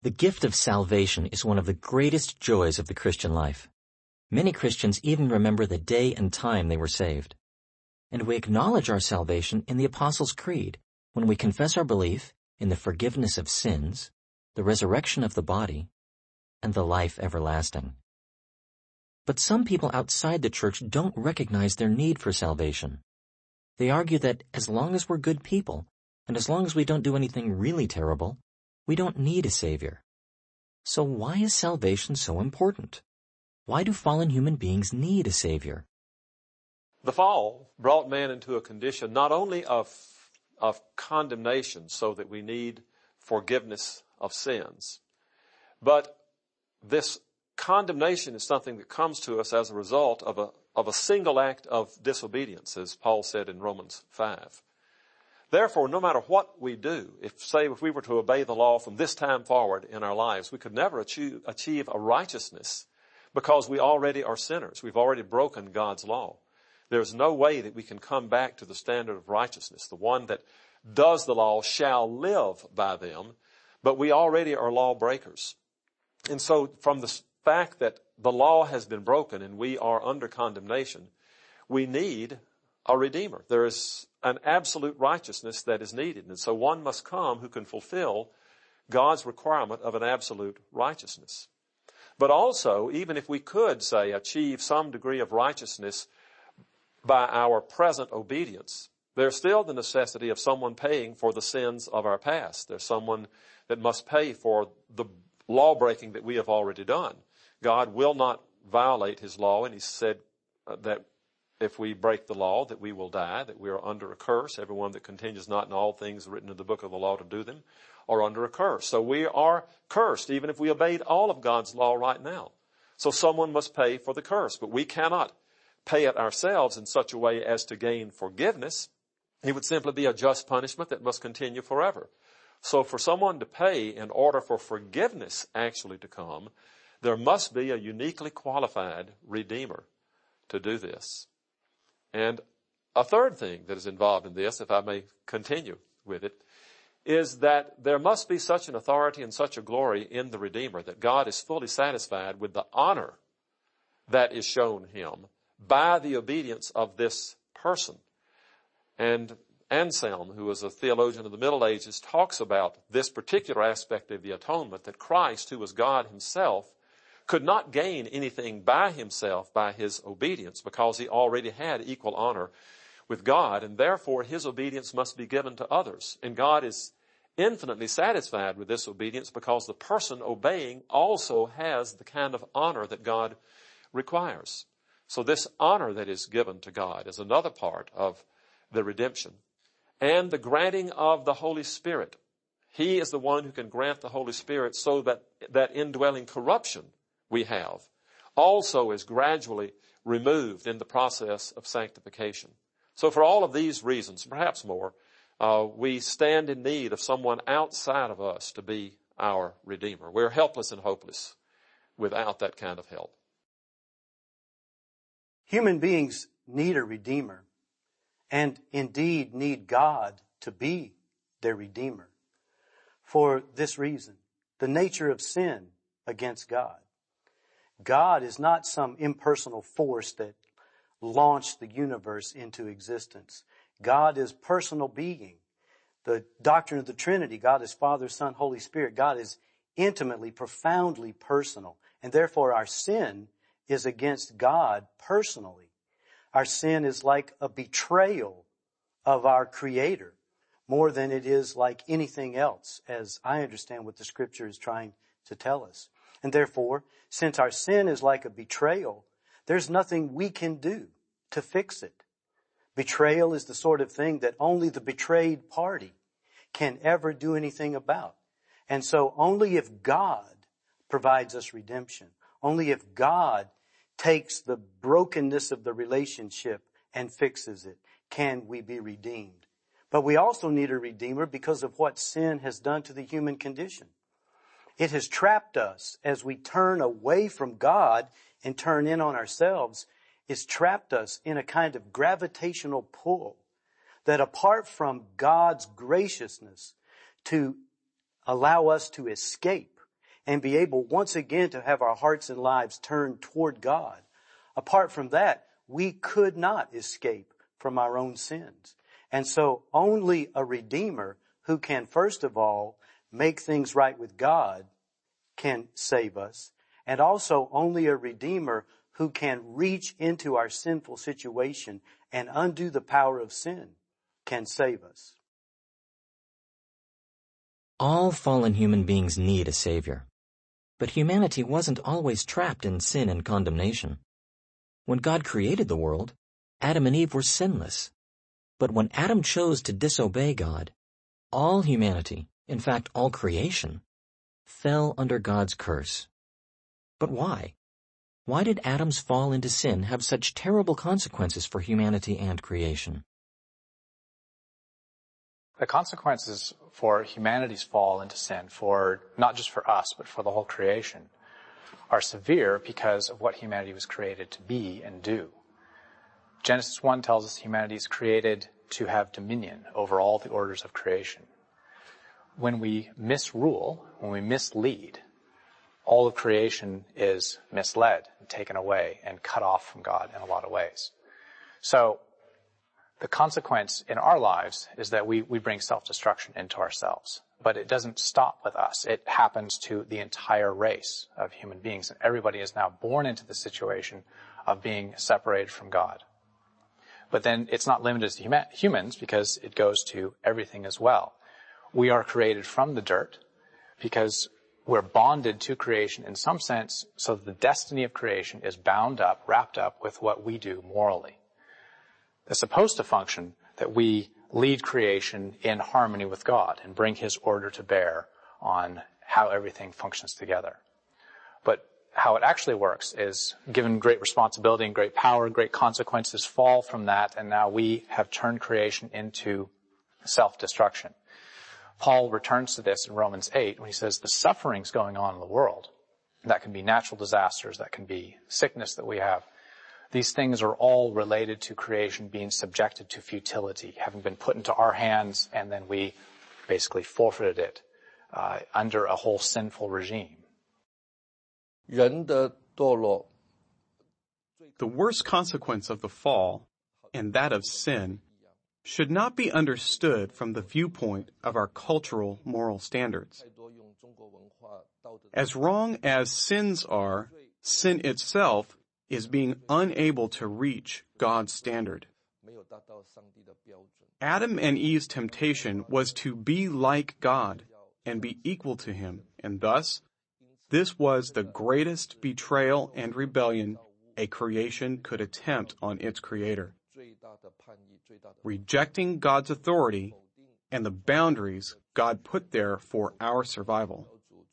The gift of salvation is one of the greatest joys of the Christian life. Many Christians even remember the day and time they were saved. And we acknowledge our salvation in the Apostles' Creed when we confess our belief in the forgiveness of sins, the resurrection of the body, and the life everlasting. But some people outside the church don't recognize their need for salvation. They argue that as long as we're good people, and as long as we don't do anything really terrible, we don't need a Savior. So why is salvation so important? Why do fallen human beings need a Savior? The fall brought man into a condition not only of condemnation, so that we need forgiveness of sins, but this condemnation is something that comes to us as a result of a single act of disobedience, as Paul said in Romans 5. Therefore, no matter what we do, if we were to obey the law from this time forward in our lives, we could never achieve a righteousness because we already are sinners. We've already broken God's law. There's no way that we can come back to the standard of righteousness. The one that does the law shall live by them, but we already are lawbreakers. And so from the fact that the law has been broken and we are under condemnation, we need a Redeemer. There is an absolute righteousness that is needed. And so one must come who can fulfill God's requirement of an absolute righteousness. But also, even if we could, say, achieve some degree of righteousness by our present obedience, there's still the necessity of someone paying for the sins of our past. There's someone that must pay for the law-breaking that we have already done. God will not violate his law, and he said that if we break the law, that we will die, that we are under a curse. Everyone that continues not in all things written in the book of the law to do them are under a curse. So we are cursed, even if we obeyed all of God's law right now. So someone must pay for the curse, but we cannot pay it ourselves in such a way as to gain forgiveness. It would simply be a just punishment that must continue forever. So for someone to pay in order for forgiveness actually to come, there must be a uniquely qualified Redeemer to do this. And a third thing that is involved in this, if I may continue with it, is that there must be such an authority and such a glory in the Redeemer that God is fully satisfied with the honor that is shown him by the obedience of this person. And Anselm, who was a theologian of the Middle Ages, talks about this particular aspect of the atonement, that Christ, who was God himself, could not gain anything by himself by his obedience because he already had equal honor with God, and therefore his obedience must be given to others. And God is infinitely satisfied with this obedience because the person obeying also has the kind of honor that God requires. So this honor that is given to God is another part of the redemption. And the granting of the Holy Spirit. He is the one who can grant the Holy Spirit so that that indwelling corruption we have also is gradually removed in the process of sanctification. So for all of these reasons, perhaps more, we stand in need of someone outside of us to be our Redeemer. We're helpless and hopeless without that kind of help. Human beings need a Redeemer, and indeed need God to be their Redeemer. For this reason, the nature of sin against God. God is not some impersonal force that launched the universe into existence. God is personal being. The doctrine of the Trinity, God is Father, Son, Holy Spirit. God is intimately, profoundly personal. And therefore our sin is against God personally. Our sin is like a betrayal of our Creator more than it is like anything else, as I understand what the Scripture is trying to tell us. And therefore, since our sin is like a betrayal, there's nothing we can do to fix it. Betrayal is the sort of thing that only the betrayed party can ever do anything about. And so only if God provides us redemption, only if God takes the brokenness of the relationship and fixes it, can we be redeemed. But we also need a Redeemer because of what sin has done to the human condition. It has trapped us as we turn away from God and turn in on ourselves. It's trapped us in a kind of gravitational pull that apart from God's graciousness to allow us to escape and be able once again to have our hearts and lives turned toward God. Apart from that, we could not escape from our own sins. And so only a Redeemer who can, first of all, make things right with God can save us. And also only a Redeemer who can reach into our sinful situation and undo the power of sin can save us. All fallen human beings need a Savior. But humanity wasn't always trapped in sin and condemnation. When God created the world, Adam and Eve were sinless. But when Adam chose to disobey God, all humanity, in fact all creation, fell under God's curse. But why? Why did Adam's fall into sin have such terrible consequences for humanity and creation? The consequences for humanity's fall into sin, for not just for us, but for the whole creation, are severe because of what humanity was created to be and do. Genesis 1 tells us humanity is created to have dominion over all the orders of creation. When we misrule, when we mislead, all of creation is misled and taken away and cut off from God in a lot of ways. So the consequence in our lives is that we bring self-destruction into ourselves. But it doesn't stop with us. It happens to the entire race of human beings. And everybody is now born into the situation of being separated from God. But then it's not limited to humans because it goes to everything as well. We are created from the dirt because we're bonded to creation in some sense, so that the destiny of creation is bound up, wrapped up with what we do morally. It's supposed to function that we lead creation in harmony with God and bring His order to bear on how everything functions together. But how it actually works is, given great responsibility and great power, great consequences fall from that, and now we have turned creation into self-destruction. Paul returns to this in Romans 8 when he says the sufferings going on in the world, that can be natural disasters, that can be sickness that we have, these things are all related to creation being subjected to futility, having been put into our hands, and then we basically forfeited it under a whole sinful regime. The worst consequence of the fall, and that of sin, should not be understood from the viewpoint of our cultural moral standards. As wrong as sins are, sin itself is being unable to reach God's standard. Adam and Eve's temptation was to be like God and be equal to Him, and thus, this was the greatest betrayal and rebellion a creation could attempt on its Creator. Rejecting God's authority and the boundaries God put there for our survival.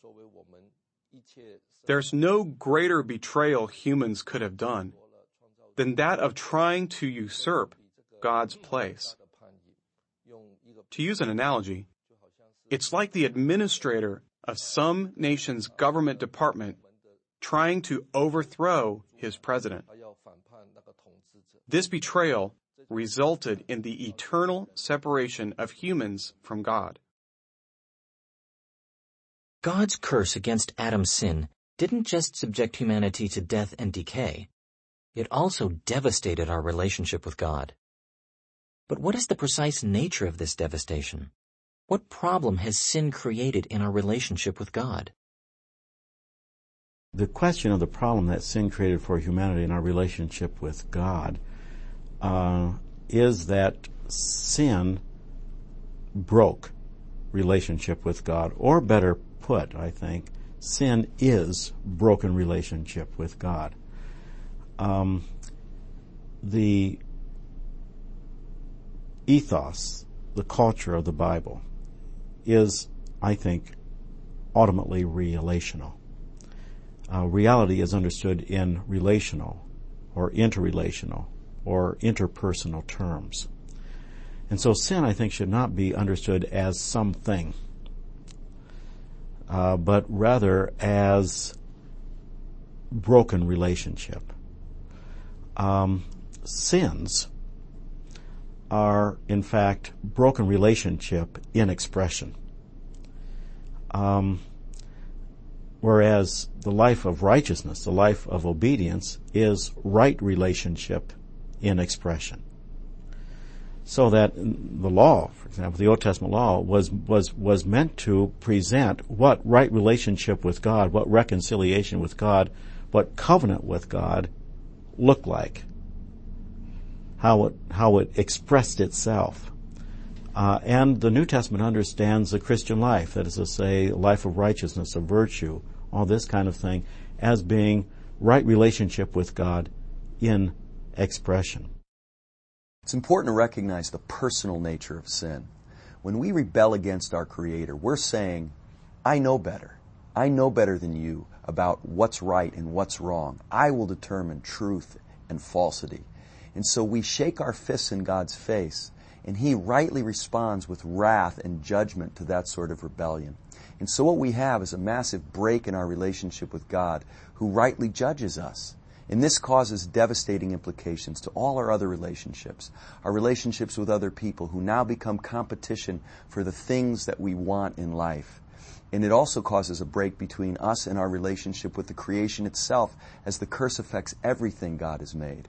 There's no greater betrayal humans could have done than that of trying to usurp God's place. To use an analogy, it's like the administrator of some nation's government department trying to overthrow his president. This betrayal resulted in the eternal separation of humans from God. God's curse against Adam's sin didn't just subject humanity to death and decay. It also devastated our relationship with God. But what is the precise nature of this devastation? What problem has sin created in our relationship with God? The question of the problem that sin created for humanity in our relationship with God is that sin broke relationship with God, or better put, I think, sin is broken relationship with God. The ethos, the culture of the Bible is, I think, ultimately relational. Reality is understood in relational or interrelational or interpersonal terms. And so sin, I think, should not be understood as something, but rather as broken relationship. Sins are, in fact, broken relationship in expression. Whereas the life of righteousness, the life of obedience, is right relationship in expression. So that the law, for example, the Old Testament law, was meant to present what right relationship with God, what reconciliation with God, what covenant with God looked like, how it expressed itself. And the New Testament understands the Christian life, that is to say, a life of righteousness, of virtue, all this kind of thing, as being right relationship with God in expression. It's important to recognize the personal nature of sin. When we rebel against our Creator, we're saying, I know better. I know better than you about what's right and what's wrong. I will determine truth and falsity. And so we shake our fists in God's face, and He rightly responds with wrath and judgment to that sort of rebellion. And so what we have is a massive break in our relationship with God, who rightly judges us. And this causes devastating implications to all our other relationships, our relationships with other people who now become competition for the things that we want in life. And it also causes a break between us and our relationship with the creation itself, as the curse affects everything God has made.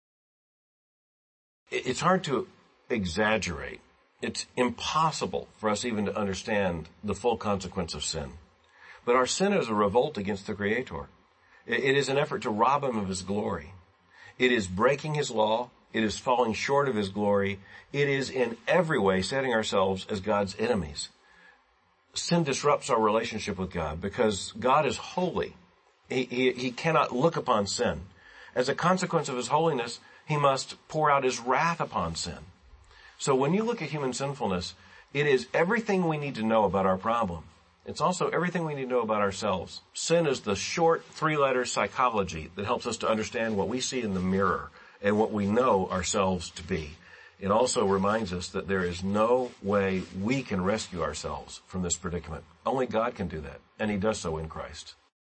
It's hard to exaggerate. It's impossible for us even to understand the full consequence of sin. But our sin is a revolt against the Creator. It is an effort to rob Him of His glory. It is breaking His law. It is falling short of His glory. It is in every way setting ourselves as God's enemies. Sin disrupts our relationship with God because God is holy. He cannot look upon sin. As a consequence of His holiness, He must pour out His wrath upon sin. So when you look at human sinfulness, it is everything we need to know about our problem. It's also everything we need to know about ourselves. Sin is the short three-letter psychology that helps us to understand what we see in the mirror and what we know ourselves to be. It also reminds us that there is no way we can rescue ourselves from this predicament. Only God can do that, and He does so in Christ.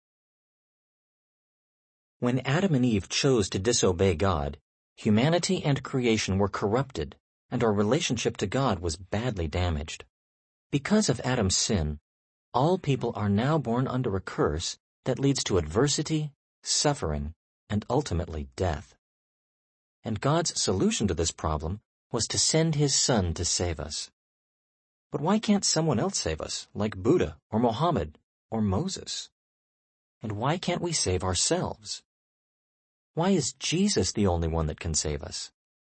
When Adam and Eve chose to disobey God, humanity and creation were corrupted, and our relationship to God was badly damaged. Because of Adam's sin, all people are now born under a curse that leads to adversity, suffering, and ultimately death. And God's solution to this problem was to send His Son to save us. But why can't someone else save us, like Buddha or Mohammed or Moses? And why can't we save ourselves? Why is Jesus the only one that can save us?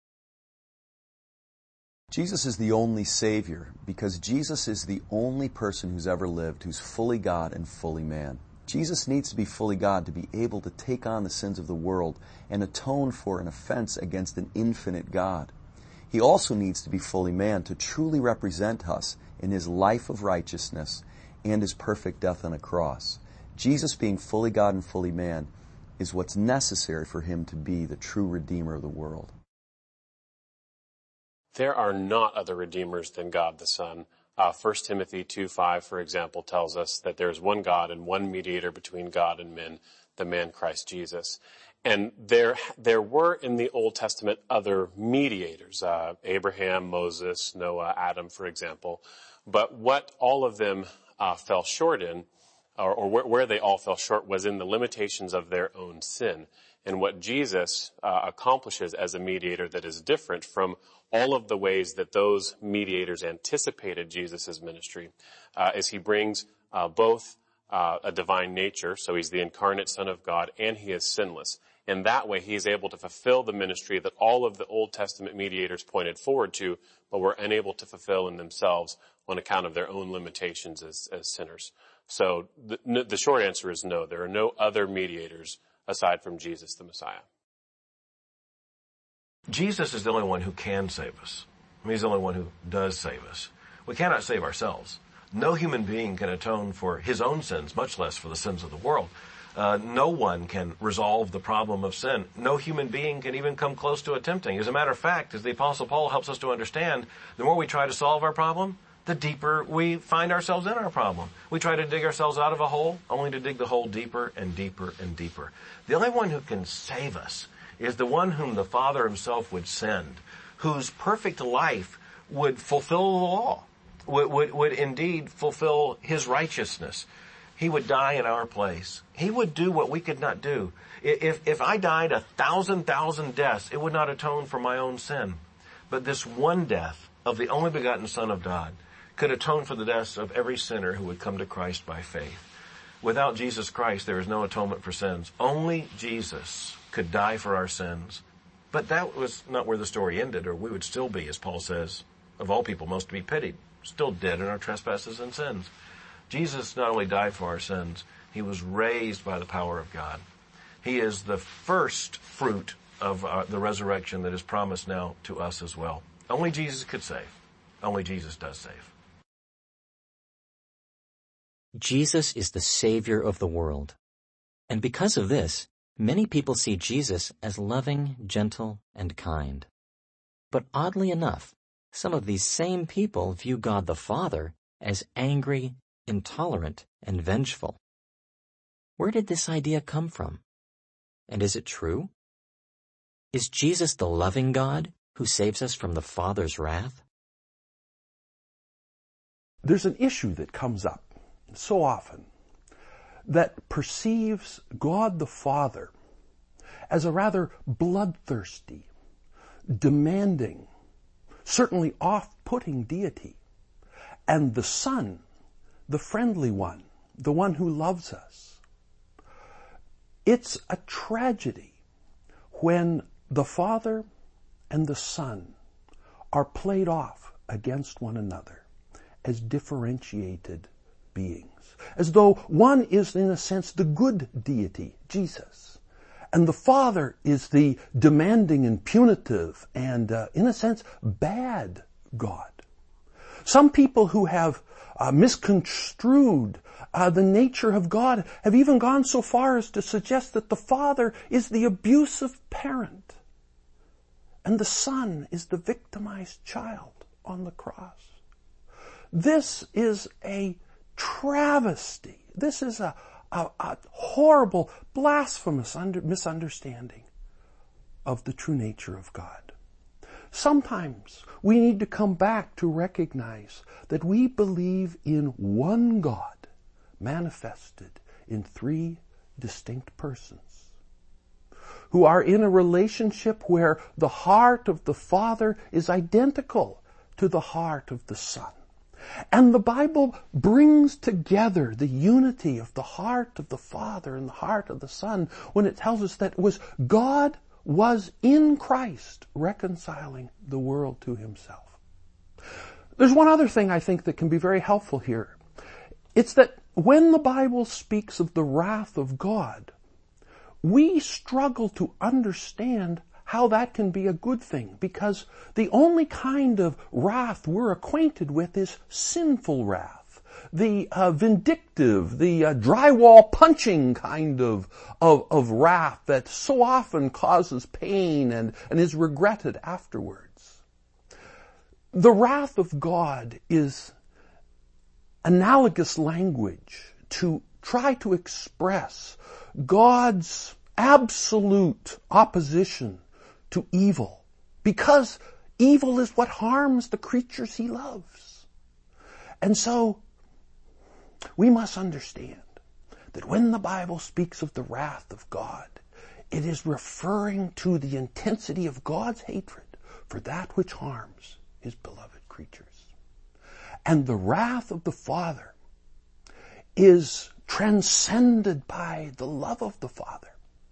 Jesus is the only Savior because Jesus is the only person who's ever lived who's fully God and fully man. Jesus needs to be fully God to be able to take on the sins of the world and atone for an offense against an infinite God. He also needs to be fully man to truly represent us in His life of righteousness and His perfect death on a cross. Jesus being fully God and fully man is what's necessary for Him to be the true Redeemer of the world. There are not other redeemers than God the Son. 1 Timothy 2:5, for example, tells us that there is one God and one mediator between God and men, the man Christ Jesus. And there were in the Old Testament other mediators, Abraham, Moses, Noah, Adam, for example. But what all of them fell short in, or where they all fell short, was in the limitations of their own sin. And what Jesus accomplishes as a mediator that is different from all of the ways that those mediators anticipated Jesus' ministry is He brings both a divine nature, so He's the incarnate Son of God, and He is sinless. In that way, He is able to fulfill the ministry that all of the Old Testament mediators pointed forward to, but were unable to fulfill in themselves on account of their own limitations as sinners. So the short answer is no. There are no other mediators aside from Jesus the Messiah. Jesus is the only one who can save us. He's the only one who does save us. We cannot save ourselves. No human being can atone for his own sins, much less for the sins of the world. No one can resolve the problem of sin. No human being can even come close to attempting. As a matter of fact, as the Apostle Paul helps us to understand, the more we try to solve our problem, the deeper we find ourselves in our problem. We try to dig ourselves out of a hole, only to dig the hole deeper and deeper and deeper. The only one who can save us is the one whom the Father Himself would send, whose perfect life would fulfill the law, would indeed fulfill His righteousness. He would die in our place. He would do what we could not do. If I died 1,000 deaths, it would not atone for my own sin. But this one death of the only begotten Son of God could atone for the deaths of every sinner who would come to Christ by faith. Without Jesus Christ, there is no atonement for sins. Only Jesus could die for our sins. But that was not where the story ended, or we would still be, as Paul says, of all people most to be pitied, still dead in our trespasses and sins. Jesus not only died for our sins, he was raised by the power of God. He is the first fruit of the resurrection that is promised now to us as well. Only Jesus could save. Only Jesus does save. Jesus is the Savior of the world. And because of this, many people see Jesus as loving, gentle, and kind. But oddly enough, some of these same people view God the Father as angry, intolerant, and vengeful. Where did this idea come from? And is it true? Is Jesus the loving God who saves us from the Father's wrath? There's an issue that comes up so often that perceives God the Father as a rather bloodthirsty, demanding, certainly off-putting deity, and the Son, the friendly one, the one who loves us. It's a tragedy when the Father and the Son are played off against one another as differentiated beings, as though one is in a sense the good deity, Jesus, and the Father is the demanding and punitive and in a sense bad God. Some people who have misconstrued the nature of God have even gone so far as to suggest that the Father is the abusive parent and the Son is the victimized child on the cross. This is a travesty. This is a horrible, blasphemous misunderstanding of the true nature of God. Sometimes we need to come back to recognize that we believe in one God manifested in three distinct persons who are in a relationship where the heart of the Father is identical to the heart of the Son. And the Bible brings together the unity of the heart of the Father and the heart of the Son when it tells us that God was in Christ reconciling the world to himself. There's one other thing I think that can be very helpful here. It's that when the Bible speaks of the wrath of God, we struggle to understand how that can be a good thing, because the only kind of wrath we're acquainted with is sinful wrath, the vindictive, the drywall punching kind of wrath that so often causes pain and is regretted afterwards. The wrath of God is analogous language to try to express God's absolute opposition to evil, because evil is what harms the creatures he loves. And so we must understand that when the Bible speaks of the wrath of God, it is referring to the intensity of God's hatred for that which harms his beloved creatures. And the wrath of the Father is transcended by the love of the Father.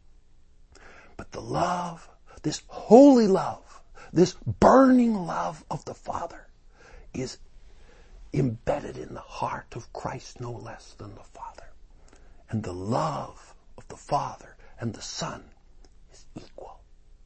But the love, this holy love, this burning love of the Father is embedded in the heart of Christ no less than the Father. And the love of the Father and the Son is equal.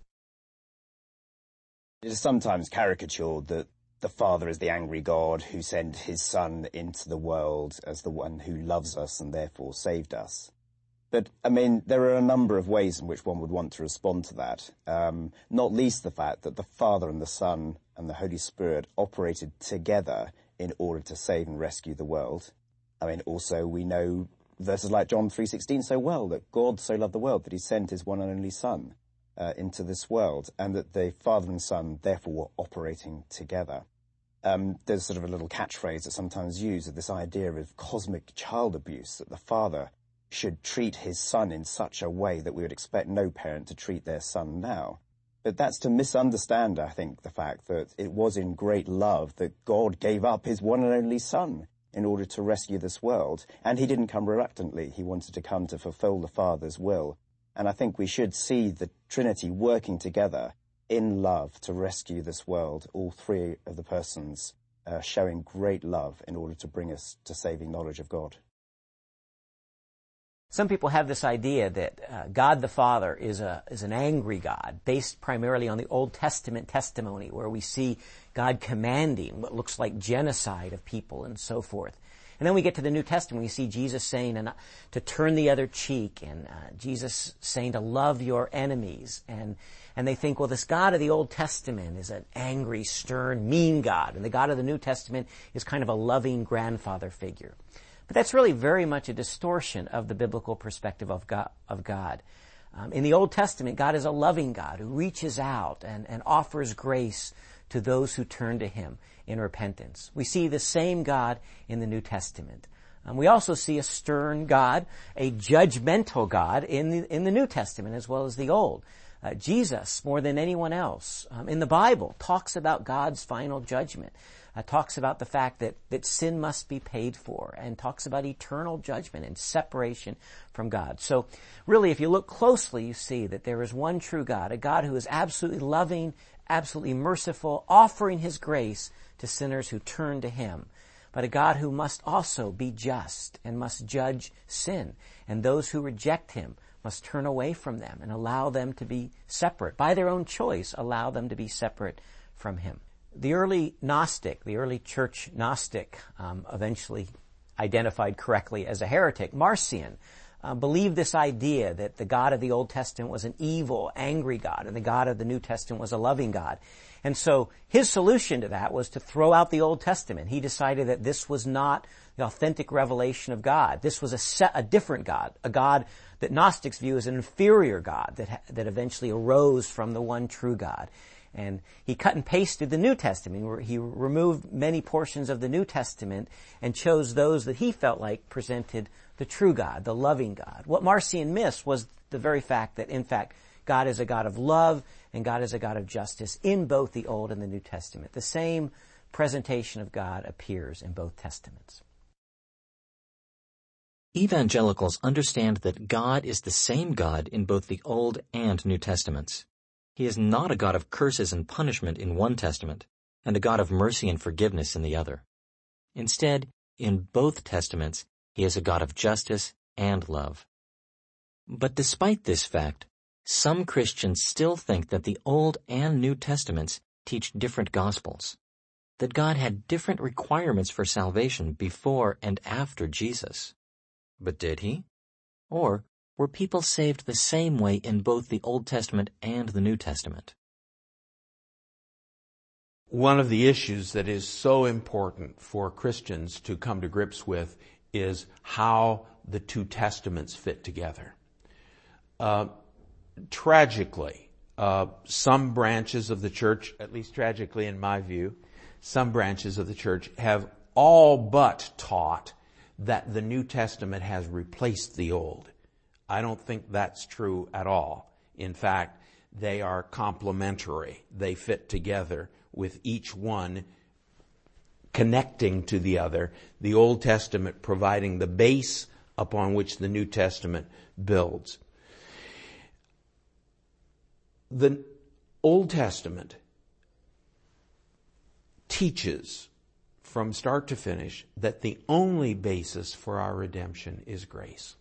It is sometimes caricatured that the Father is the angry God who sent his Son into the world as the one who loves us and therefore saved us. But, there are a number of ways in which one would want to respond to that, not least the fact that the Father and the Son and the Holy Spirit operated together in order to save and rescue the world. Also we know verses like John 3:16 so well, that God so loved the world that he sent his one and only Son into this world, and that the Father and Son therefore were operating together. there's sort of a little catchphrase that's sometimes used of this idea of cosmic child abuse, that the father should treat his son in such a way that we would expect no parent to treat their son now. But that's to misunderstand, I think, the fact that it was in great love that God gave up his one and only son in order to rescue this world. And he didn't come reluctantly. He wanted to come to fulfill the Father's will. And I think we should see the Trinity working together in love to rescue this world, all three of the persons showing great love in order to bring us to saving knowledge of God. Some people have this idea that God the Father is an angry God, based primarily on the Old Testament testimony, where we see God commanding what looks like genocide of people and so forth. And then we get to the New Testament, we see Jesus saying to turn the other cheek, and Jesus saying to love your enemies. And they think, well, this God of the Old Testament is an angry, stern, mean God, and the God of the New Testament is kind of a loving grandfather figure. But that's really very much a distortion of the biblical perspective of God. In the Old Testament, God is a loving God who reaches out and offers grace to those who turn to him in repentance. We see the same God in the New Testament. We also see a stern God, a judgmental God in the New Testament as well as the Old. Jesus, more than anyone else, in the Bible, talks about God's final judgment. Talks about the fact that sin must be paid for, and talks about eternal judgment and separation from God. So really, if you look closely, you see that there is one true God, a God who is absolutely loving, absolutely merciful, offering his grace to sinners who turn to him, but a God who must also be just and must judge sin, and those who reject him must turn away from them and allow them to be separate. By their own choice, allow them to be separate from him. The early Gnostic, the early church Gnostic, eventually identified correctly as a heretic, Marcion, believed this idea that the God of the Old Testament was an evil, angry God, and the God of the New Testament was a loving God. And so his solution to that was to throw out the Old Testament. He decided that this was not the authentic revelation of God. This was a different God, a God that Gnostics view as an inferior God that eventually arose from the one true God. And he cut and pasted the New Testament. He removed many portions of the New Testament and chose those that he felt like presented the true God, the loving God. What Marcion missed was the very fact that, in fact, God is a God of love and God is a God of justice in both the Old and the New Testament. The same presentation of God appears in both Testaments. Evangelicals understand that God is the same God in both the Old and New Testaments. He is not a God of curses and punishment in one testament, and a God of mercy and forgiveness in the other. Instead, in both testaments, he is a God of justice and love. But despite this fact, some Christians still think that the Old and New Testaments teach different gospels, that God had different requirements for salvation before and after Jesus. But did he? Or were people saved the same way in both the Old Testament and the New Testament? One of the issues that is so important for Christians to come to grips with is how the two testaments fit together. Tragically, some branches of the church, at least tragically in my view, some branches of the church have all but taught that the New Testament has replaced the Old. I don't think that's true at all. In fact, they are complementary. They fit together with each one connecting to the other, the Old Testament providing the base upon which the New Testament builds. The Old Testament teaches from start to finish that the only basis for our redemption is grace.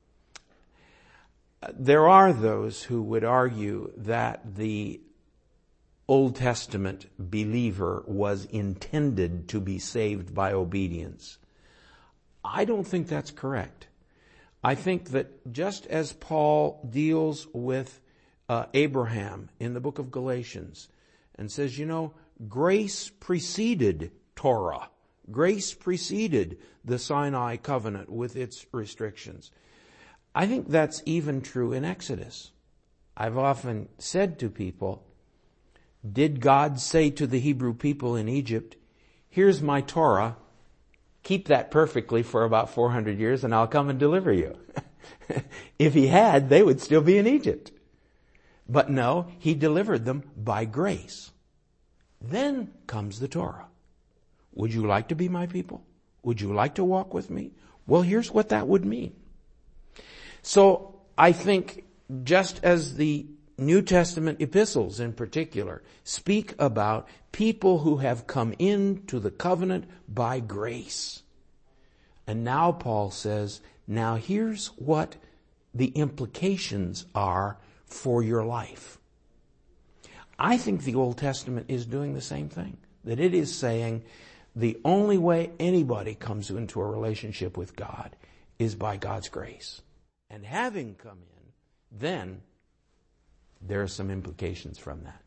There are those who would argue that the Old Testament believer was intended to be saved by obedience. I don't think that's correct. I think that just as Paul deals with Abraham in the book of Galatians and says, grace preceded Torah. Grace preceded the Sinai covenant with its restrictions. I think that's even true in Exodus. I've often said to people, did God say to the Hebrew people in Egypt, here's my Torah, keep that perfectly for about 400 years and I'll come and deliver you. If he had, they would still be in Egypt. But no, he delivered them by grace. Then comes the Torah. Would you like to be my people? Would you like to walk with me? Well, here's what that would mean. So I think just as the New Testament epistles in particular speak about people who have come into the covenant by grace. And now Paul says, now here's what the implications are for your life. I think the Old Testament is doing the same thing. That it is saying the only way anybody comes into a relationship with God is by God's grace. And having come in, then there are some implications from that.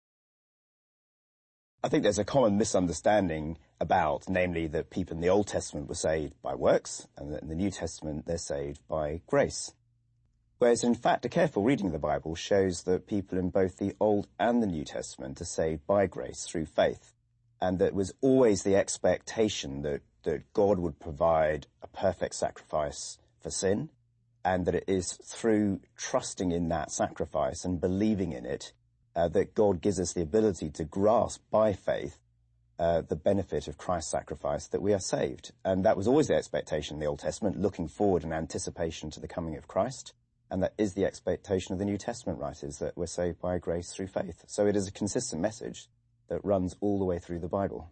I think there's a common misunderstanding about, namely, that people in the Old Testament were saved by works, and that in the New Testament they're saved by grace. Whereas, in fact, a careful reading of the Bible shows that people in both the Old and the New Testament are saved by grace through faith, and that was always the expectation that God would provide a perfect sacrifice for sin, and that it is through trusting in that sacrifice and believing in it that God gives us the ability to grasp by faith the benefit of Christ's sacrifice, that we are saved. And that was always the expectation in the Old Testament, looking forward in anticipation to the coming of Christ. And that is the expectation of the New Testament writers, that we're saved by grace through faith. So it is a consistent message that runs all the way through the Bible.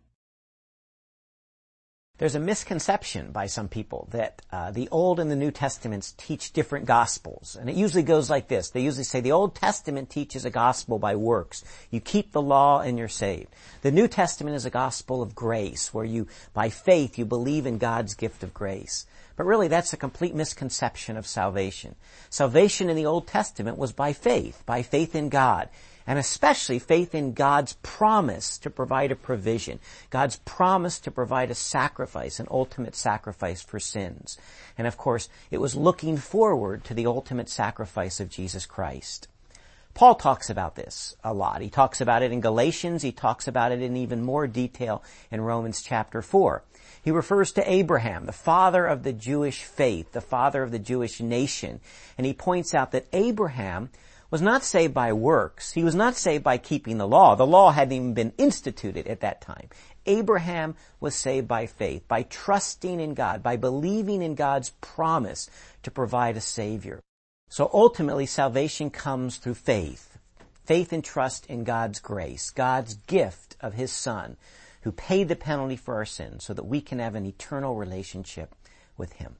There's a misconception by some people that the Old and the New Testaments teach different gospels. And it usually goes like this. They usually say the Old Testament teaches a gospel by works. You keep the law and you're saved. The New Testament is a gospel of grace, where you, by faith, you believe in God's gift of grace. But really, that's a complete misconception of salvation. Salvation in the Old Testament was by faith in God. And especially faith in God's promise to provide a provision, God's promise to provide a sacrifice, an ultimate sacrifice for sins. And of course, it was looking forward to the ultimate sacrifice of Jesus Christ. Paul talks about this a lot. He talks about it in Galatians. He talks about it in even more detail in Romans chapter 4. He refers to Abraham, the father of the Jewish faith, the father of the Jewish nation. And he points out that Abraham was not saved by works. He was not saved by keeping the law. The law hadn't even been instituted at that time. Abraham was saved by faith, by trusting in God, by believing in God's promise to provide a Savior. So ultimately, salvation comes through faith. Faith and trust in God's grace, God's gift of His Son, who paid the penalty for our sins so that we can have an eternal relationship with Him.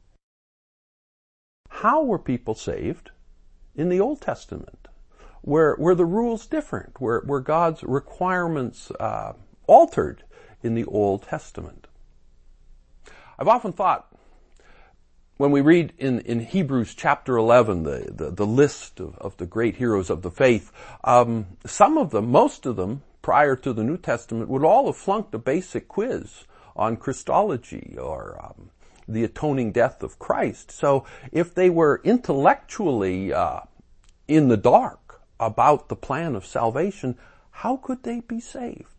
How were people saved in the Old Testament? Were the rules different? Were God's requirements altered in the Old Testament? I've often thought, when we read in Hebrews chapter 11, the list of the great heroes of the faith, some of them, most of them, prior to the New Testament, would all have flunked a basic quiz on Christology or the atoning death of Christ. So if they were intellectually in the dark about the plan of salvation, how could they be saved?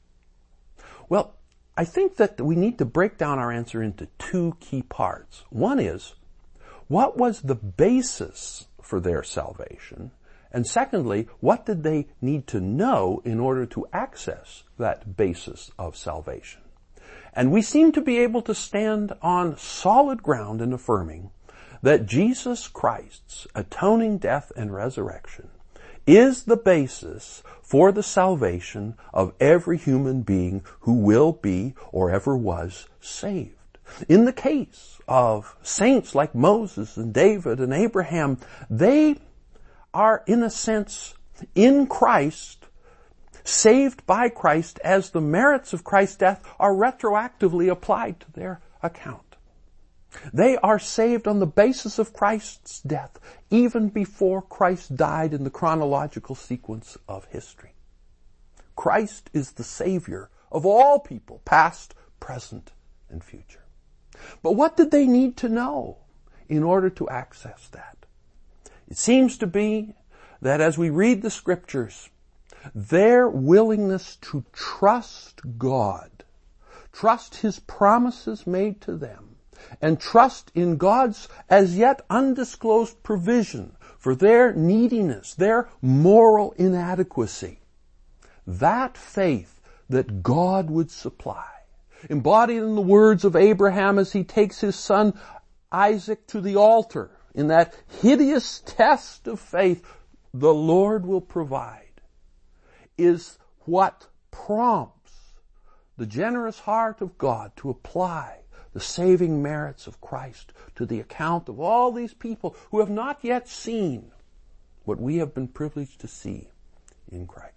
Well, I think that we need to break down our answer into two key parts. One is, what was the basis for their salvation? And secondly, what did they need to know in order to access that basis of salvation? And we seem to be able to stand on solid ground in affirming that Jesus Christ's atoning death and resurrection is the basis for the salvation of every human being who will be or ever was saved. In the case of saints like Moses and David and Abraham, they are, in a sense, in Christ, saved by Christ, as the merits of Christ's death are retroactively applied to their account. They are saved on the basis of Christ's death, even before Christ died in the chronological sequence of history. Christ is the Savior of all people, past, present, and future. But what did they need to know in order to access that? It seems to be that as we read the Scriptures, their willingness to trust God, trust His promises made to them, and trust in God's as yet undisclosed provision for their neediness, their moral inadequacy. That faith that God would supply, embodied in the words of Abraham as he takes his son Isaac to the altar, in that hideous test of faith, the Lord will provide, is what prompts the generous heart of God to apply the saving merits of Christ to the account of all these people who have not yet seen what we have been privileged to see in Christ.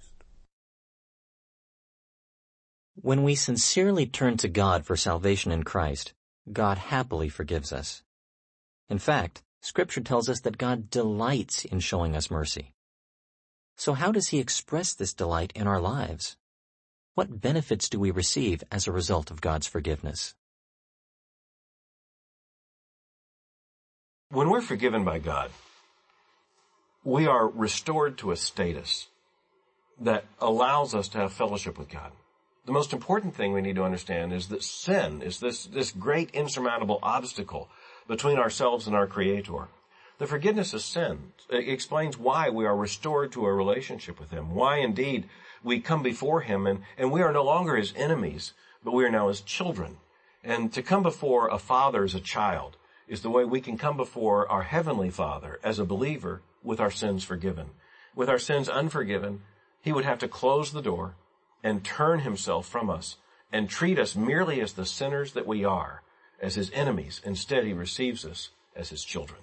When we sincerely turn to God for salvation in Christ, God happily forgives us. In fact, Scripture tells us that God delights in showing us mercy. So how does He express this delight in our lives? What benefits do we receive as a result of God's forgiveness? When we're forgiven by God, we are restored to a status that allows us to have fellowship with God. The most important thing we need to understand is that sin is this great insurmountable obstacle between ourselves and our Creator. The forgiveness of sin explains why we are restored to a relationship with Him, why indeed we come before Him and we are no longer His enemies, but we are now His children. And to come before a father as a child is the way we can come before our Heavenly Father as a believer with our sins forgiven. With our sins unforgiven, He would have to close the door and turn Himself from us and treat us merely as the sinners that we are, as His enemies. Instead, He receives us as His children.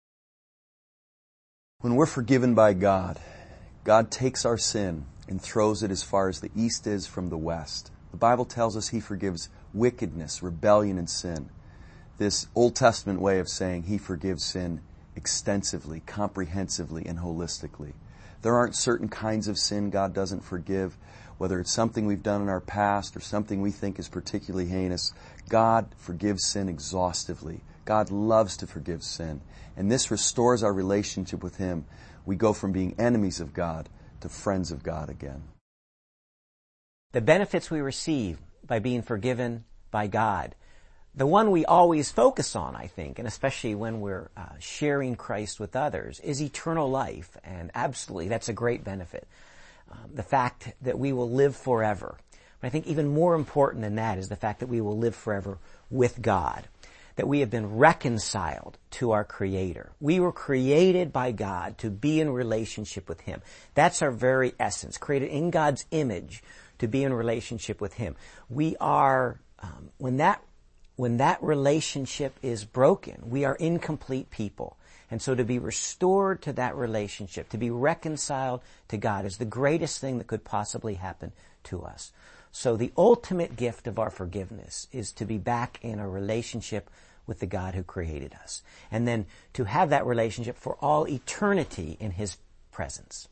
When we're forgiven by God, God takes our sin and throws it as far as the east is from the west. The Bible tells us He forgives wickedness, rebellion, and sin. This Old Testament way of saying He forgives sin extensively, comprehensively, and holistically. There aren't certain kinds of sin God doesn't forgive, whether it's something we've done in our past or something we think is particularly heinous. God forgives sin exhaustively. God loves to forgive sin. And this restores our relationship with Him. We go from being enemies of God to friends of God again. The benefits we receive by being forgiven by God, the one we always focus on, I think, and especially when we're sharing Christ with others, is eternal life. And absolutely, that's a great benefit. The fact that we will live forever. But I think even more important than that is the fact that we will live forever with God. That we have been reconciled to our Creator. We were created by God to be in relationship with Him. That's our very essence, created in God's image to be in relationship with Him. We are, when that relationship is broken, we are incomplete people. And so to be restored to that relationship, to be reconciled to God, is the greatest thing that could possibly happen to us. So the ultimate gift of our forgiveness is to be back in a relationship with the God who created us. And then to have that relationship for all eternity in His presence.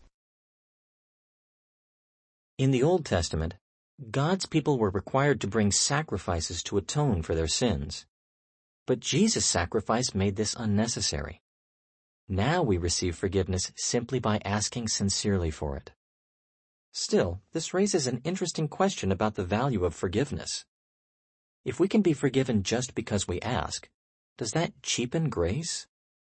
In the Old Testament, God's people were required to bring sacrifices to atone for their sins. But Jesus' sacrifice made this unnecessary. Now we receive forgiveness simply by asking sincerely for it. Still, this raises an interesting question about the value of forgiveness. If we can be forgiven just because we ask, does that cheapen grace?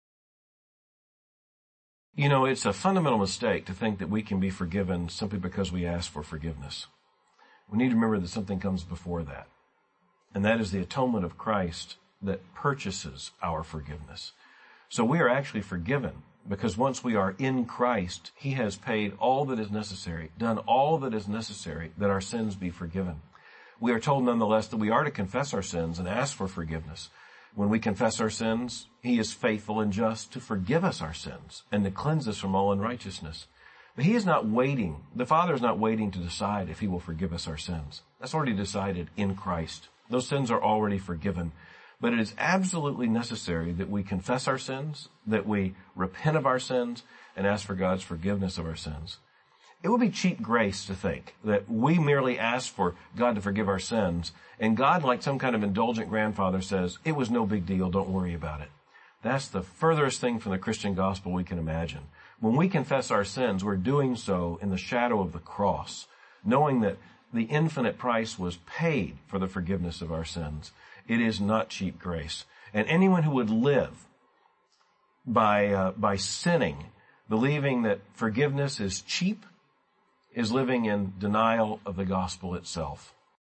You know, it's a fundamental mistake to think that we can be forgiven simply because we ask for forgiveness. We need to remember that something comes before that, and that is the atonement of Christ that purchases our forgiveness. So we are actually forgiven because once we are in Christ, He has paid all that is necessary, done all that is necessary that our sins be forgiven. We are told nonetheless that we are to confess our sins and ask for forgiveness. When we confess our sins, He is faithful and just to forgive us our sins and to cleanse us from all unrighteousness. But He is not waiting. The Father is not waiting to decide if He will forgive us our sins. That's already decided in Christ. Those sins are already forgiven. But it is absolutely necessary that we confess our sins, that we repent of our sins, and ask for God's forgiveness of our sins. It would be cheap grace to think that we merely ask for God to forgive our sins, and God, like some kind of indulgent grandfather, says, it was no big deal, don't worry about it. That's the furthest thing from the Christian gospel we can imagine. When we confess our sins, we're doing so in the shadow of the cross, knowing that the infinite price was paid for the forgiveness of our sins. It is not cheap grace. And anyone who would live by sinning, believing that forgiveness is cheap, is living in denial of the gospel itself.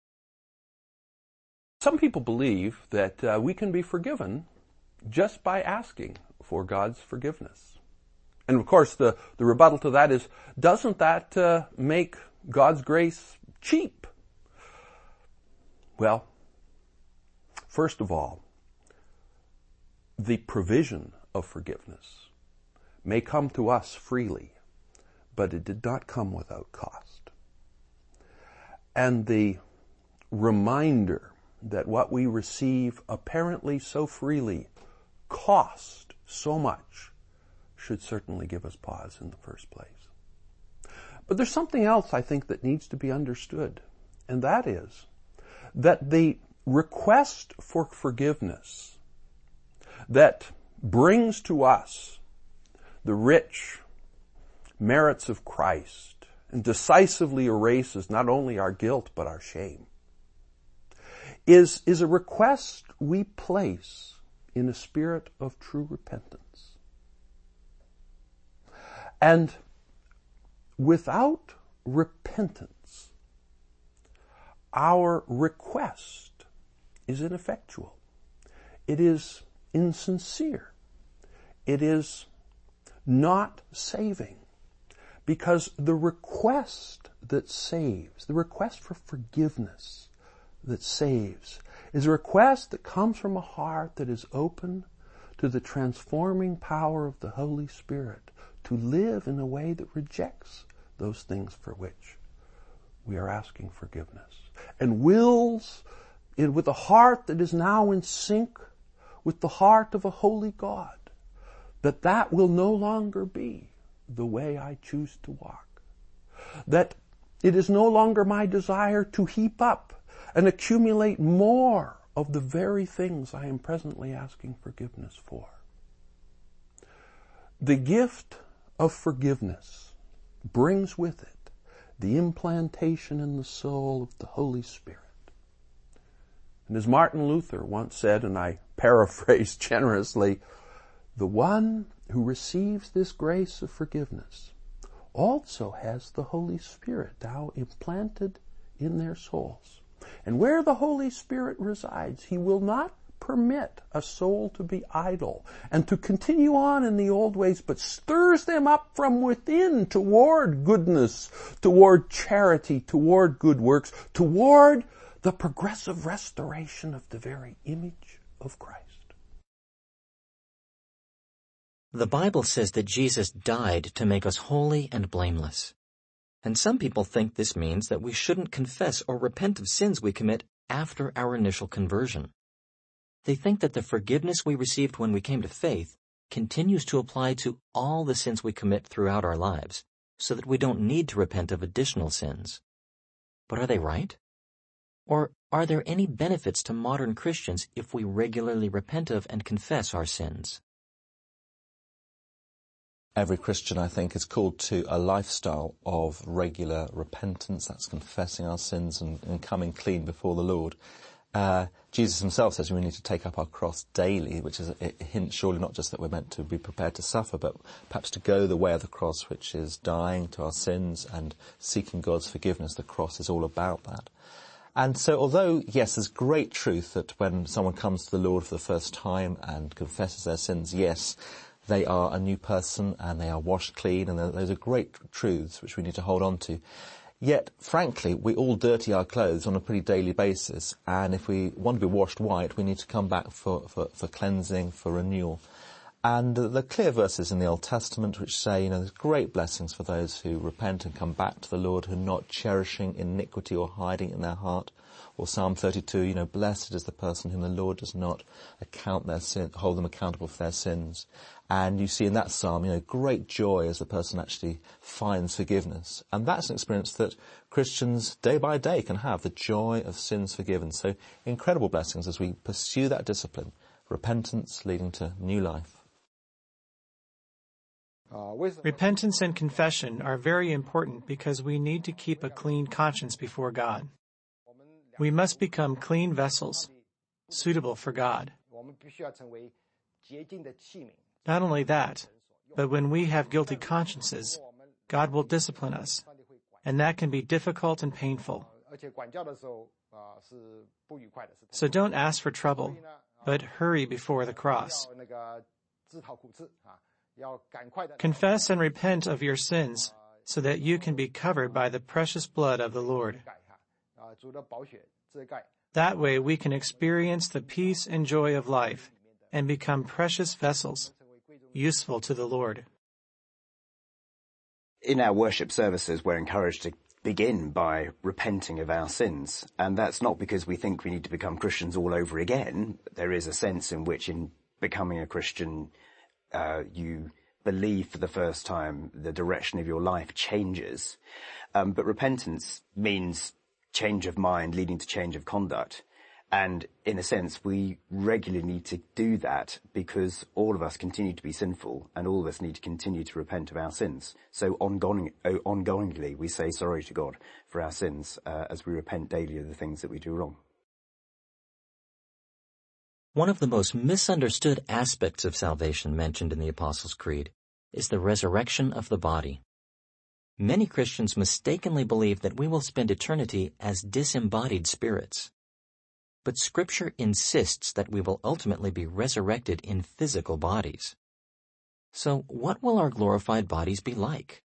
Some people believe that we can be forgiven just by asking for God's forgiveness. And of course, the rebuttal to that is, doesn't that make God's grace cheap? Well, first of all, the provision of forgiveness may come to us freely, but it did not come without cost. And the reminder that what we receive apparently so freely cost so much should certainly give us pause in the first place. But there's something else I think that needs to be understood, and that is that the request for forgiveness that brings to us the rich merits of Christ and decisively erases not only our guilt but our shame is a request we place in a spirit of true repentance. And without repentance, our request is ineffectual. It is insincere. It is not saving. Because the request that saves, the request for forgiveness that saves, is a request that comes from a heart that is open to the transforming power of the Holy Spirit to live in a way that rejects those things for which we are asking forgiveness, and wills with a heart that is now in sync with the heart of a holy God, that will no longer be the way I choose to walk. That it is no longer my desire to heap up and accumulate more of the very things I am presently asking forgiveness for. The gift of forgiveness brings with it the implantation in the soul of the Holy Spirit. And as Martin Luther once said, and I paraphrase generously, the one who receives this grace of forgiveness also has the Holy Spirit now implanted in their souls. And where the Holy Spirit resides, He will not permit a soul to be idle and to continue on in the old ways, but stirs them up from within toward goodness, toward charity, toward good works, toward the progressive restoration of the very image of Christ. The Bible says that Jesus died to make us holy and blameless. And some people think this means that we shouldn't confess or repent of sins we commit after our initial conversion. They think that the forgiveness we received when we came to faith continues to apply to all the sins we commit throughout our lives, so that we don't need to repent of additional sins. But are they right? Or are there any benefits to modern Christians if we regularly repent of and confess our sins? Every Christian, I think, is called to a lifestyle of regular repentance. That's confessing our sins and coming clean before the Lord. Jesus himself says we need to take up our cross daily, which is a hint surely not just that we're meant to be prepared to suffer, but perhaps to go the way of the cross, which is dying to our sins and seeking God's forgiveness. The cross is all about that. And so although, yes, there's great truth that when someone comes to the Lord for the first time and confesses their sins, yes, they are a new person and they are washed clean, and those are great truths which we need to hold on to. Yet, frankly, we all dirty our clothes on a pretty daily basis, and if we want to be washed white, we need to come back for cleansing, for renewal. And the clear verses in the Old Testament which say, there's great blessings for those who repent and come back to the Lord, who are not cherishing iniquity or hiding in their heart. Or Psalm 32, blessed is the person whom the Lord does not hold them accountable for their sins. And you see in that psalm, great joy as the person actually finds forgiveness. And that's an experience that Christians day by day can have, the joy of sins forgiven. So incredible blessings as we pursue that discipline, repentance leading to new life. Repentance and confession are very important because we need to keep a clean conscience before God. We must become clean vessels, suitable for God. Not only that, but when we have guilty consciences, God will discipline us, and that can be difficult and painful. So don't ask for trouble, but hurry before the cross. Confess and repent of your sins so that you can be covered by the precious blood of the Lord. That way we can experience the peace and joy of life and become precious vessels, useful to the Lord. In our worship services, we're encouraged to begin by repenting of our sins. And that's not because we think we need to become Christians all over again. There is a sense in which in becoming a Christian, you believe for the first time the direction of your life changes. But repentance means change of mind leading to change of conduct. And in a sense, we regularly need to do that because all of us continue to be sinful and all of us need to continue to repent of our sins. So ongoingly, we say sorry to God for our sins as we repent daily of the things that we do wrong. One of the most misunderstood aspects of salvation mentioned in the Apostles' Creed is the resurrection of the body. Many Christians mistakenly believe that we will spend eternity as disembodied spirits. But Scripture insists that we will ultimately be resurrected in physical bodies. So what will our glorified bodies be like?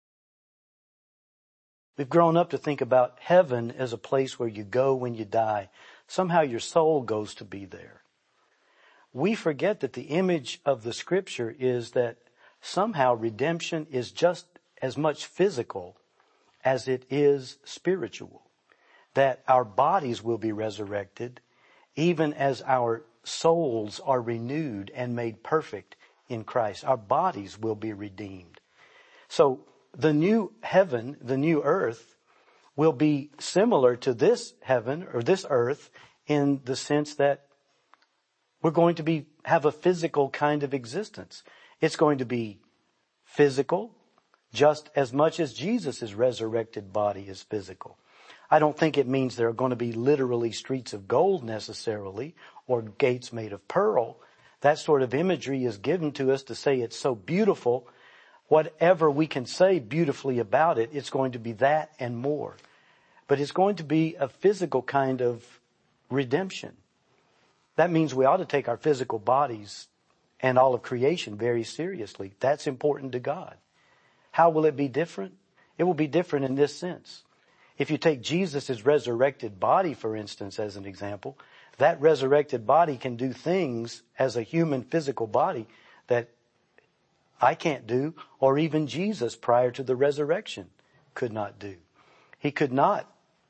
We've grown up to think about heaven as a place where you go when you die. Somehow your soul goes to be there. We forget that the image of the Scripture is that somehow redemption is just as much physical as it is spiritual. That our bodies will be resurrected even as our souls are renewed and made perfect in Christ. Our bodies will be redeemed. So the new heaven, the new earth, will be similar to this heaven or this earth in the sense that we're going to have a physical kind of existence. It's going to be physical just as much as Jesus' resurrected body is physical. I don't think it means there are going to be literally streets of gold necessarily or gates made of pearl. That sort of imagery is given to us to say it's so beautiful. Whatever we can say beautifully about it, it's going to be that and more. But it's going to be a physical kind of redemption. That means we ought to take our physical bodies and all of creation very seriously. That's important to God. How will it be different? It will be different in this sense. If you take Jesus' resurrected body, for instance, as an example, that resurrected body can do things as a human physical body that I can't do, or even Jesus prior to the resurrection could not do. He could not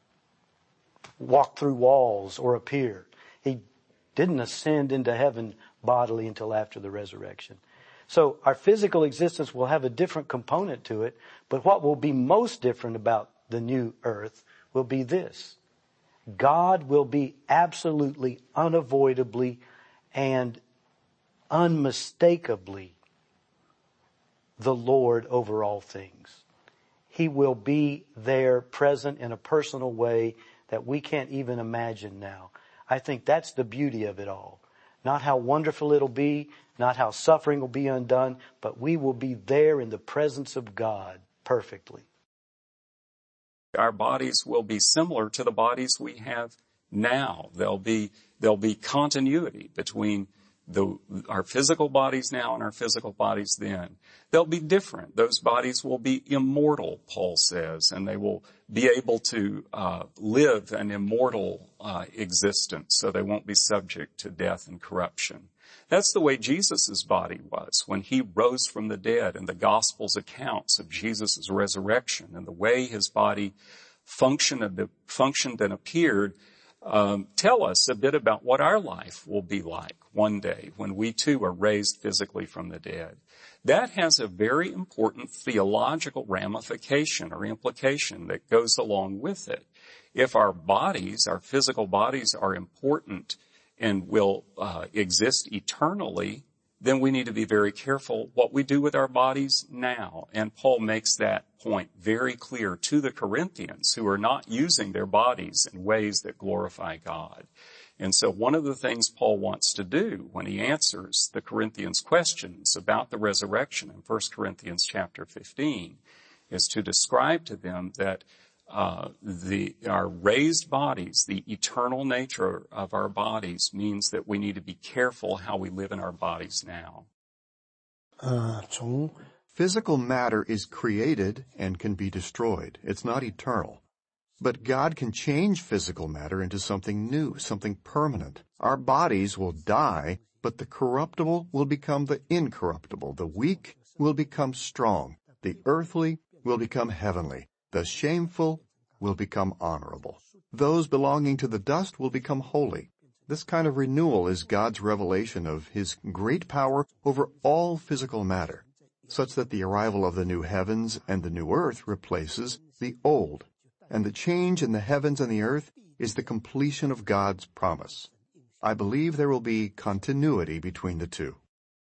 walk through walls or appear. He didn't ascend into heaven bodily until after the resurrection. So our physical existence will have a different component to it, but what will be most different about the new earth will be this. God will be absolutely, unavoidably, and unmistakably the Lord over all things. He will be there present in a personal way that we can't even imagine now. I think that's the beauty of it all. Not how wonderful it'll be, not how suffering will be undone, but we will be there in the presence of God perfectly. Our bodies will be similar to the bodies we have now. There'll be continuity between our physical bodies now and our physical bodies then. They'll be different. Those bodies will be immortal, Paul says, and they will be able to live an immortal existence, so they won't be subject to death and corruption. That's the way Jesus' body was when he rose from the dead, and the Gospels' accounts of Jesus' resurrection and the way his body functioned and appeared tell us a bit about what our life will be like one day when we too are raised physically from the dead. That has a very important theological ramification or implication that goes along with it. If our bodies, our physical bodies, are important and will exist eternally then we need to be very careful what we do with our bodies now. And Paul makes that point very clear to the Corinthians who are not using their bodies in ways that glorify God. And so one of the things Paul wants to do when he answers the Corinthians' questions about the resurrection in 1 Corinthians chapter 15 is to describe to them that our raised bodies, the eternal nature of our bodies, means that we need to be careful how we live in our bodies now. Physical matter is created and can be destroyed. It's not eternal. But God can change physical matter into something new, something permanent. Our bodies will die, but the corruptible will become the incorruptible. The weak will become strong. The earthly will become heavenly. The shameful will become honorable. Those belonging to the dust will become holy. This kind of renewal is God's revelation of His great power over all physical matter, such that the arrival of the new heavens and the new earth replaces the old, and the change in the heavens and the earth is the completion of God's promise. I believe there will be continuity between the two.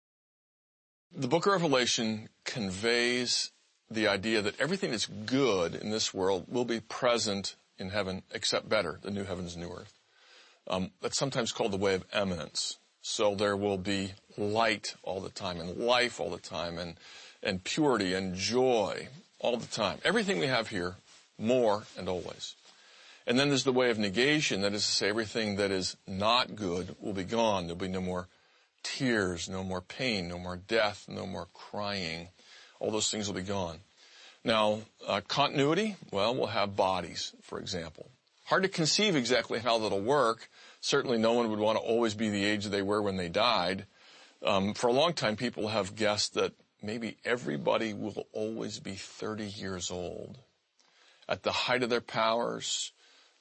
The book of Revelation conveys the idea that everything that's good in this world will be present in heaven, except better, the new heavens and new earth. That's sometimes called the way of eminence. So there will be light all the time, and life all the time, and purity and joy all the time. Everything we have here, more and always. And then there's the way of negation, that is to say everything that is not good will be gone. There'll be no more tears, no more pain, no more death, no more crying. All those things will be gone. Now, continuity, well, we'll have bodies, for example. Hard to conceive exactly how that'll work. Certainly no one would want to always be the age they were when they died. For a long time, people have guessed that maybe everybody will always be 30 years old. At the height of their powers,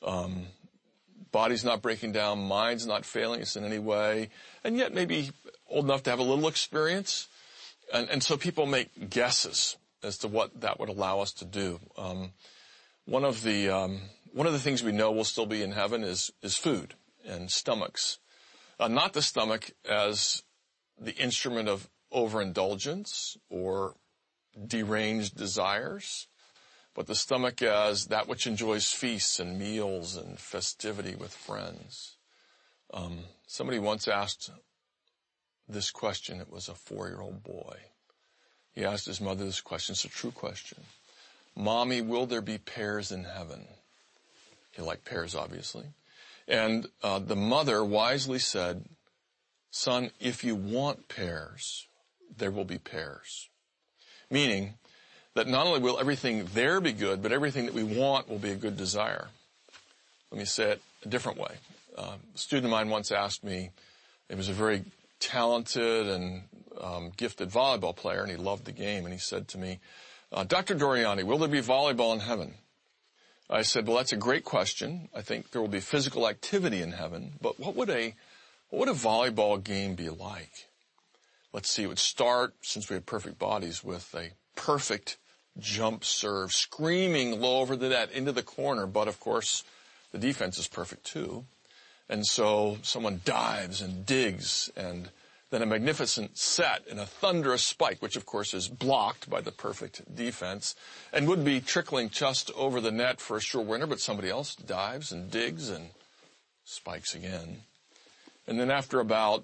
body's not breaking down, mind's not failing us in any way, and yet maybe old enough to have a little experience. And so people make guesses as to what that would allow us to do. One of the things we know will still be in heaven is food and stomachs. Not the stomach as the instrument of overindulgence or deranged desires, but the stomach as that which enjoys feasts and meals and festivity with friends. Somebody once asked this question. It was a 4-year-old boy. He asked his mother this question. It's a true question. Mommy, will there be pears in heaven? He liked pears, obviously. And the mother wisely said, son, if you want pears, there will be pears. Meaning that not only will everything there be good, but everything that we want will be a good desire. Let me say it a different way. A student of mine once asked me, he was a very talented and gifted volleyball player, and he loved the game, and he said to me, Dr. Doriani, will there be volleyball in heaven? I said, well, that's a great question. I think there will be physical activity in heaven, but what would a volleyball game be like? Let's see, it would start, since we have perfect bodies, with a perfect jump serve, screaming low over the net into the corner, but of course the defense is perfect too. And so someone dives and digs, and then a magnificent set and a thunderous spike, which of course is blocked by the perfect defense, and would be trickling just over the net for a sure winner, but somebody else dives and digs and spikes again. And then after about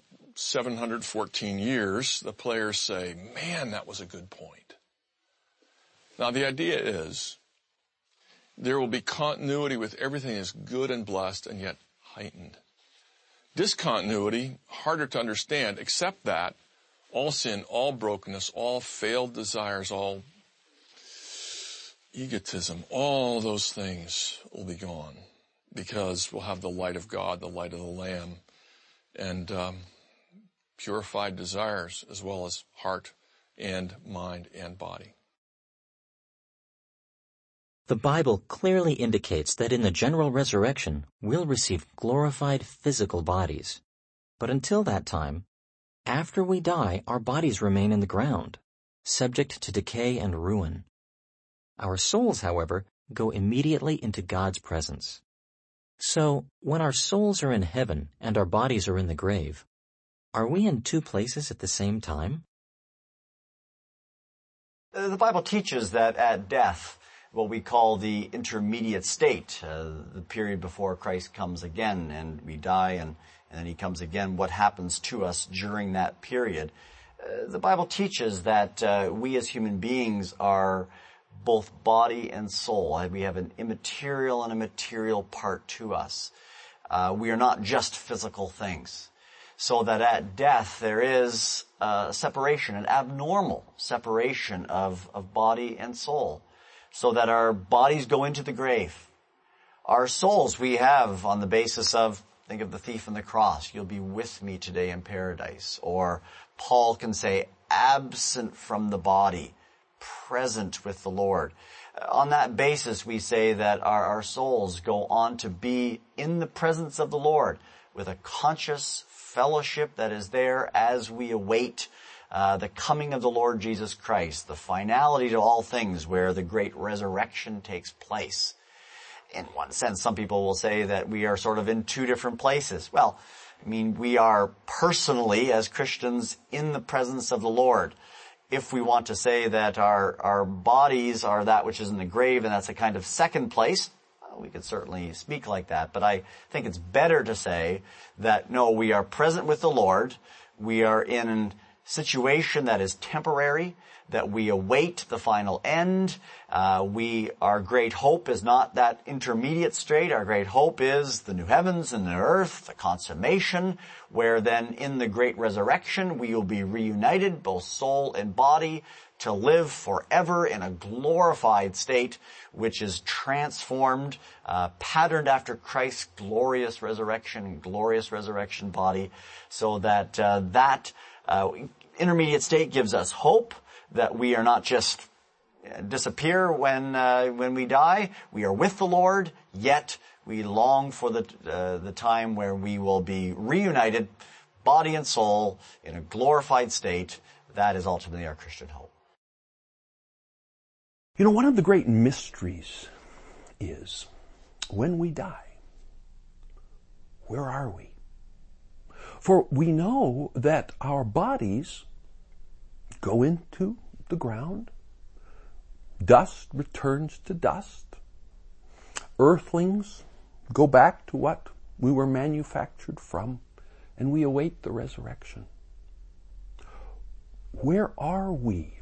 714 years, the players say, man, that was a good point. Now the idea is there will be continuity with everything as good and blessed and yet heightened. Discontinuity, harder to understand, except that all sin, all brokenness, all failed desires, all egotism, all those things will be gone because we'll have the light of God, the light of the Lamb, and purified desires as well as heart and mind and body. The Bible clearly indicates that in the general resurrection, we'll receive glorified physical bodies. But until that time, after we die, our bodies remain in the ground, subject to decay and ruin. Our souls, however, go immediately into God's presence. So, when our souls are in heaven and our bodies are in the grave, Are we in two places at the same time? The Bible teaches that at death, what we call the intermediate state, the period before Christ comes again and we die and then he comes again, what happens to us during that period. The Bible teaches that we as human beings are both body and soul. We have an immaterial and a material part to us. We are not just physical things. So that at death there is a separation, an abnormal separation of body and soul. So that our bodies go into the grave. Our souls we have on the basis of, think of the thief on the cross, you'll be with me today in paradise. Or Paul can say, absent from the body, present with the Lord. On that basis we say that our souls go on to be in the presence of the Lord with a conscious fellowship that is there as we await the coming of the Lord Jesus Christ, the finality to all things where the great resurrection takes place. In one sense, some people will say that we are sort of in two different places. Well, I mean, we are personally, as Christians, in the presence of the Lord. If we want to say that our bodies are that which is in the grave and that's a kind of second place, we could certainly speak like that. But I think it's better to say that, no, we are present with the Lord. We are in a situation that is temporary, that we await the final end. Our great hope is not that intermediate state. Our great hope is the new heavens and the earth, the consummation, where then in the great resurrection we will be reunited, both soul and body, to live forever in a glorified state, which is transformed, patterned after Christ's glorious resurrection body, so that intermediate state gives us hope that we are not just disappear when we die. We are with the Lord, yet we long for the time where we will be reunited, body and soul, in a glorified state. That is ultimately our Christian hope. You know, one of the great mysteries is when we die, where are we? For we know that our bodies go into the ground. Dust returns to dust. Earthlings go back to what we were manufactured from, and we await the resurrection. Where are we?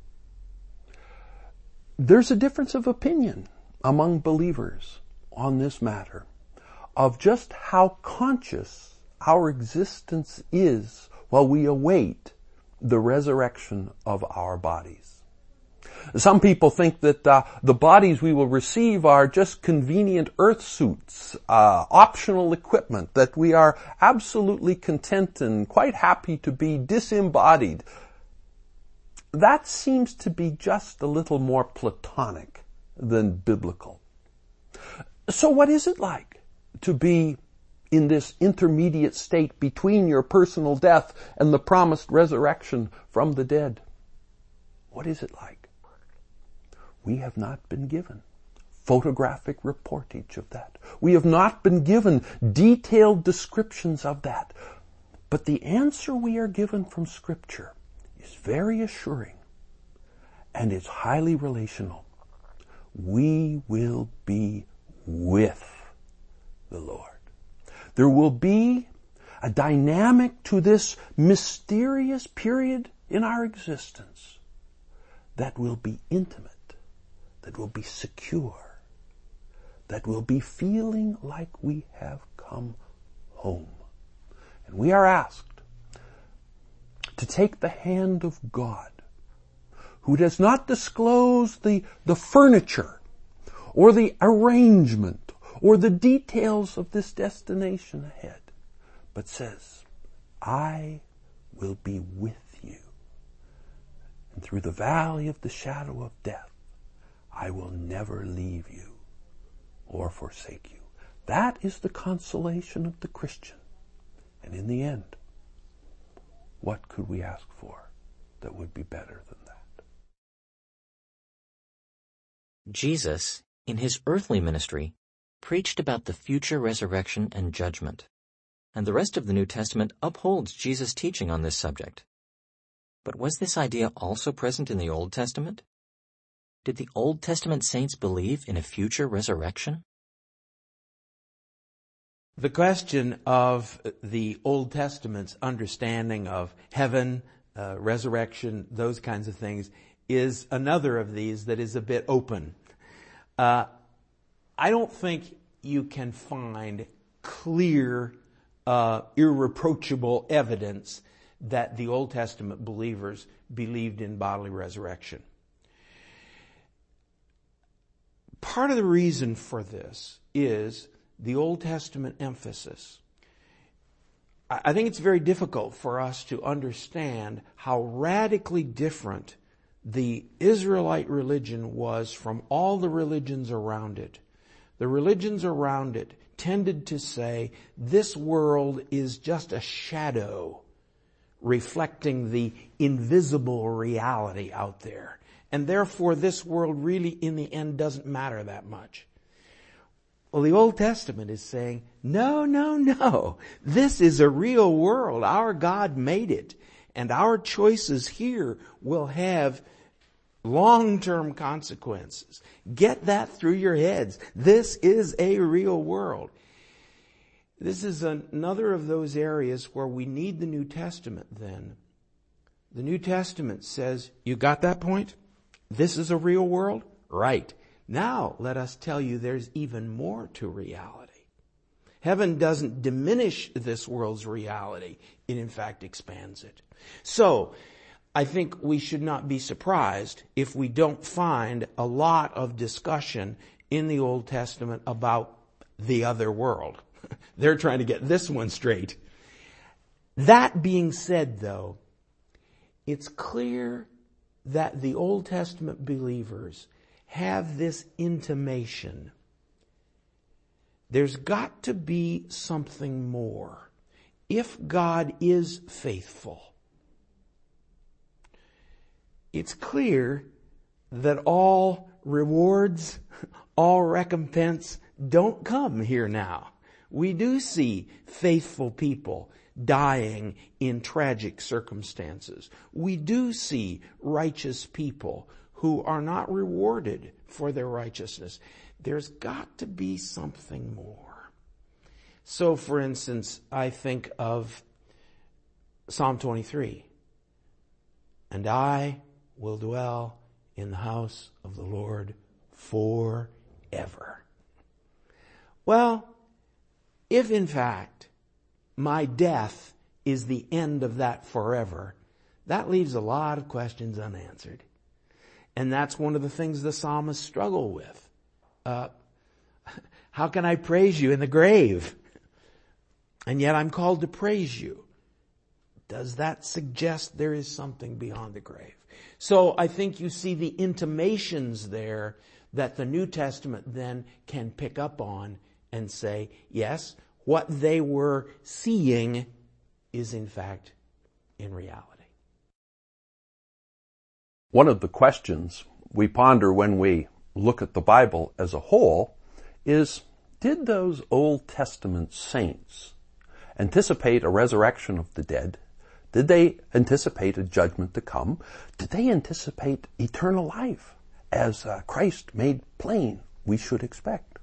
There's a difference of opinion among believers on this matter of just how conscious our existence is while we await the resurrection of our bodies. Some people think that the bodies we will receive are just convenient earth suits, optional equipment, that we are absolutely content and quite happy to be disembodied. That seems to be just a little more platonic than biblical. So what is it like to be in this intermediate state between your personal death and the promised resurrection from the dead? What is it like? We have not been given photographic reportage of that. We have not been given detailed descriptions of that. But the answer we are given from Scripture is very assuring, and it's highly relational. We will be with the Lord. There will be a dynamic to this mysterious period in our existence that will be intimate, that will be secure, that will be feeling like we have come home. And we are asked to take the hand of God, who does not disclose the furniture or the arrangement or the details of this destination ahead, but says, I will be with you. And through the valley of the shadow of death, I will never leave you or forsake you. That is the consolation of the Christian. And in the end, what could we ask for that would be better than that? Jesus, in his earthly ministry, preached about the future resurrection and judgment. and the rest of the New Testament upholds Jesus' teaching on this subject. But was this idea also present in the Old Testament? Did the Old Testament saints believe in a future resurrection? The question of the Old Testament's understanding of heaven, resurrection, those kinds of things, is another of these that is a bit open. I don't think you can find clear, irreproachable evidence that the Old Testament believers believed in bodily resurrection. Part of the reason for this is the Old Testament emphasis. I think it's very difficult for us to understand how radically different the Israelite religion was from all the religions around it. The religions around it tended to say this world is just a shadow reflecting the invisible reality out there. And therefore this world really in the end doesn't matter that much. Well, the Old Testament is saying, no. This is a real world. Our God made it. And our choices here will have long-term consequences. Get that through your heads. This is a real world. This is another of those areas where we need the New Testament then. The New Testament says, you got that point? This is a real world? Right. Now, let us tell you there's even more to reality. Heaven doesn't diminish this world's reality. It in fact expands it. So, I think we should not be surprised if we don't find a lot of discussion in the Old Testament about the other world. They're trying to get this one straight. That being said, though, it's clear that the Old Testament believers have this intimation. There's got to be something more. If God is faithful, it's clear that all rewards, all recompense don't come here now. We do see faithful people dying in tragic circumstances. We do see righteous people who are not rewarded for their righteousness. There's got to be something more. So, for instance, I think of Psalm 23. And I will dwell in the house of the Lord forever. Well, if in fact my death is the end of that forever, that leaves a lot of questions unanswered. And that's one of the things the psalmists struggle with. How can I praise you in the grave? And yet I'm called to praise you. Does that suggest there is something beyond the grave? So I think you see the intimations there that the New Testament then can pick up on and say, yes, what they were seeing is in fact in reality. One of the questions we ponder when we look at the Bible as a whole is, did those Old Testament saints anticipate a resurrection of the dead? Did they anticipate a judgment to come? Did they anticipate eternal life as Christ made plain we should expect?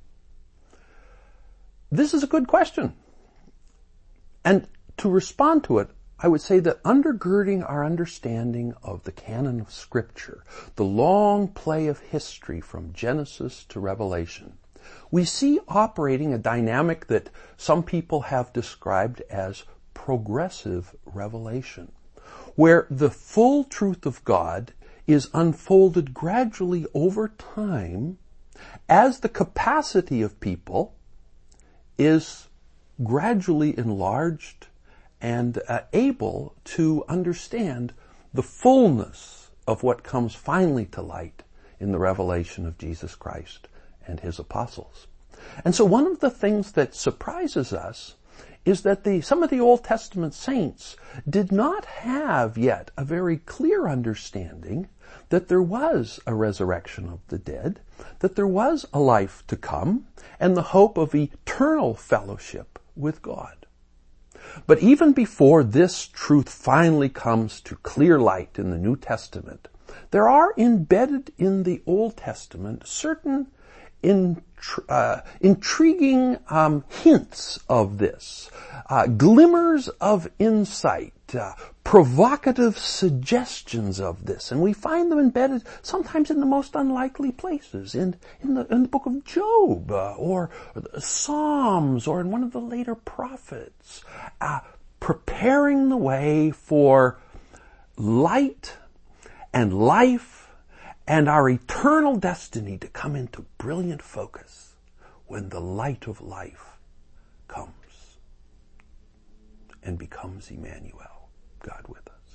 This is a good question. And to respond to it, I would say that undergirding our understanding of the canon of Scripture, the long play of history from Genesis to Revelation, we see operating a dynamic that some people have described as progressive revelation, where the full truth of God is unfolded gradually over time as the capacity of people is gradually enlarged and able to understand the fullness of what comes finally to light in the revelation of Jesus Christ and His apostles. And so one of the things that surprises us is that some of the Old Testament saints did not have yet a very clear understanding that there was a resurrection of the dead, that there was a life to come, and the hope of eternal fellowship with God. But even before this truth finally comes to clear light in the New Testament, there are embedded in the Old Testament certain intriguing hints of this, glimmers of insight, provocative suggestions of this, and we find them embedded sometimes in the most unlikely places, in the book of Job, or Psalms, or in one of the later prophets, preparing the way for light and life and our eternal destiny to come into brilliant focus when the light of life comes and becomes Emmanuel, God with us.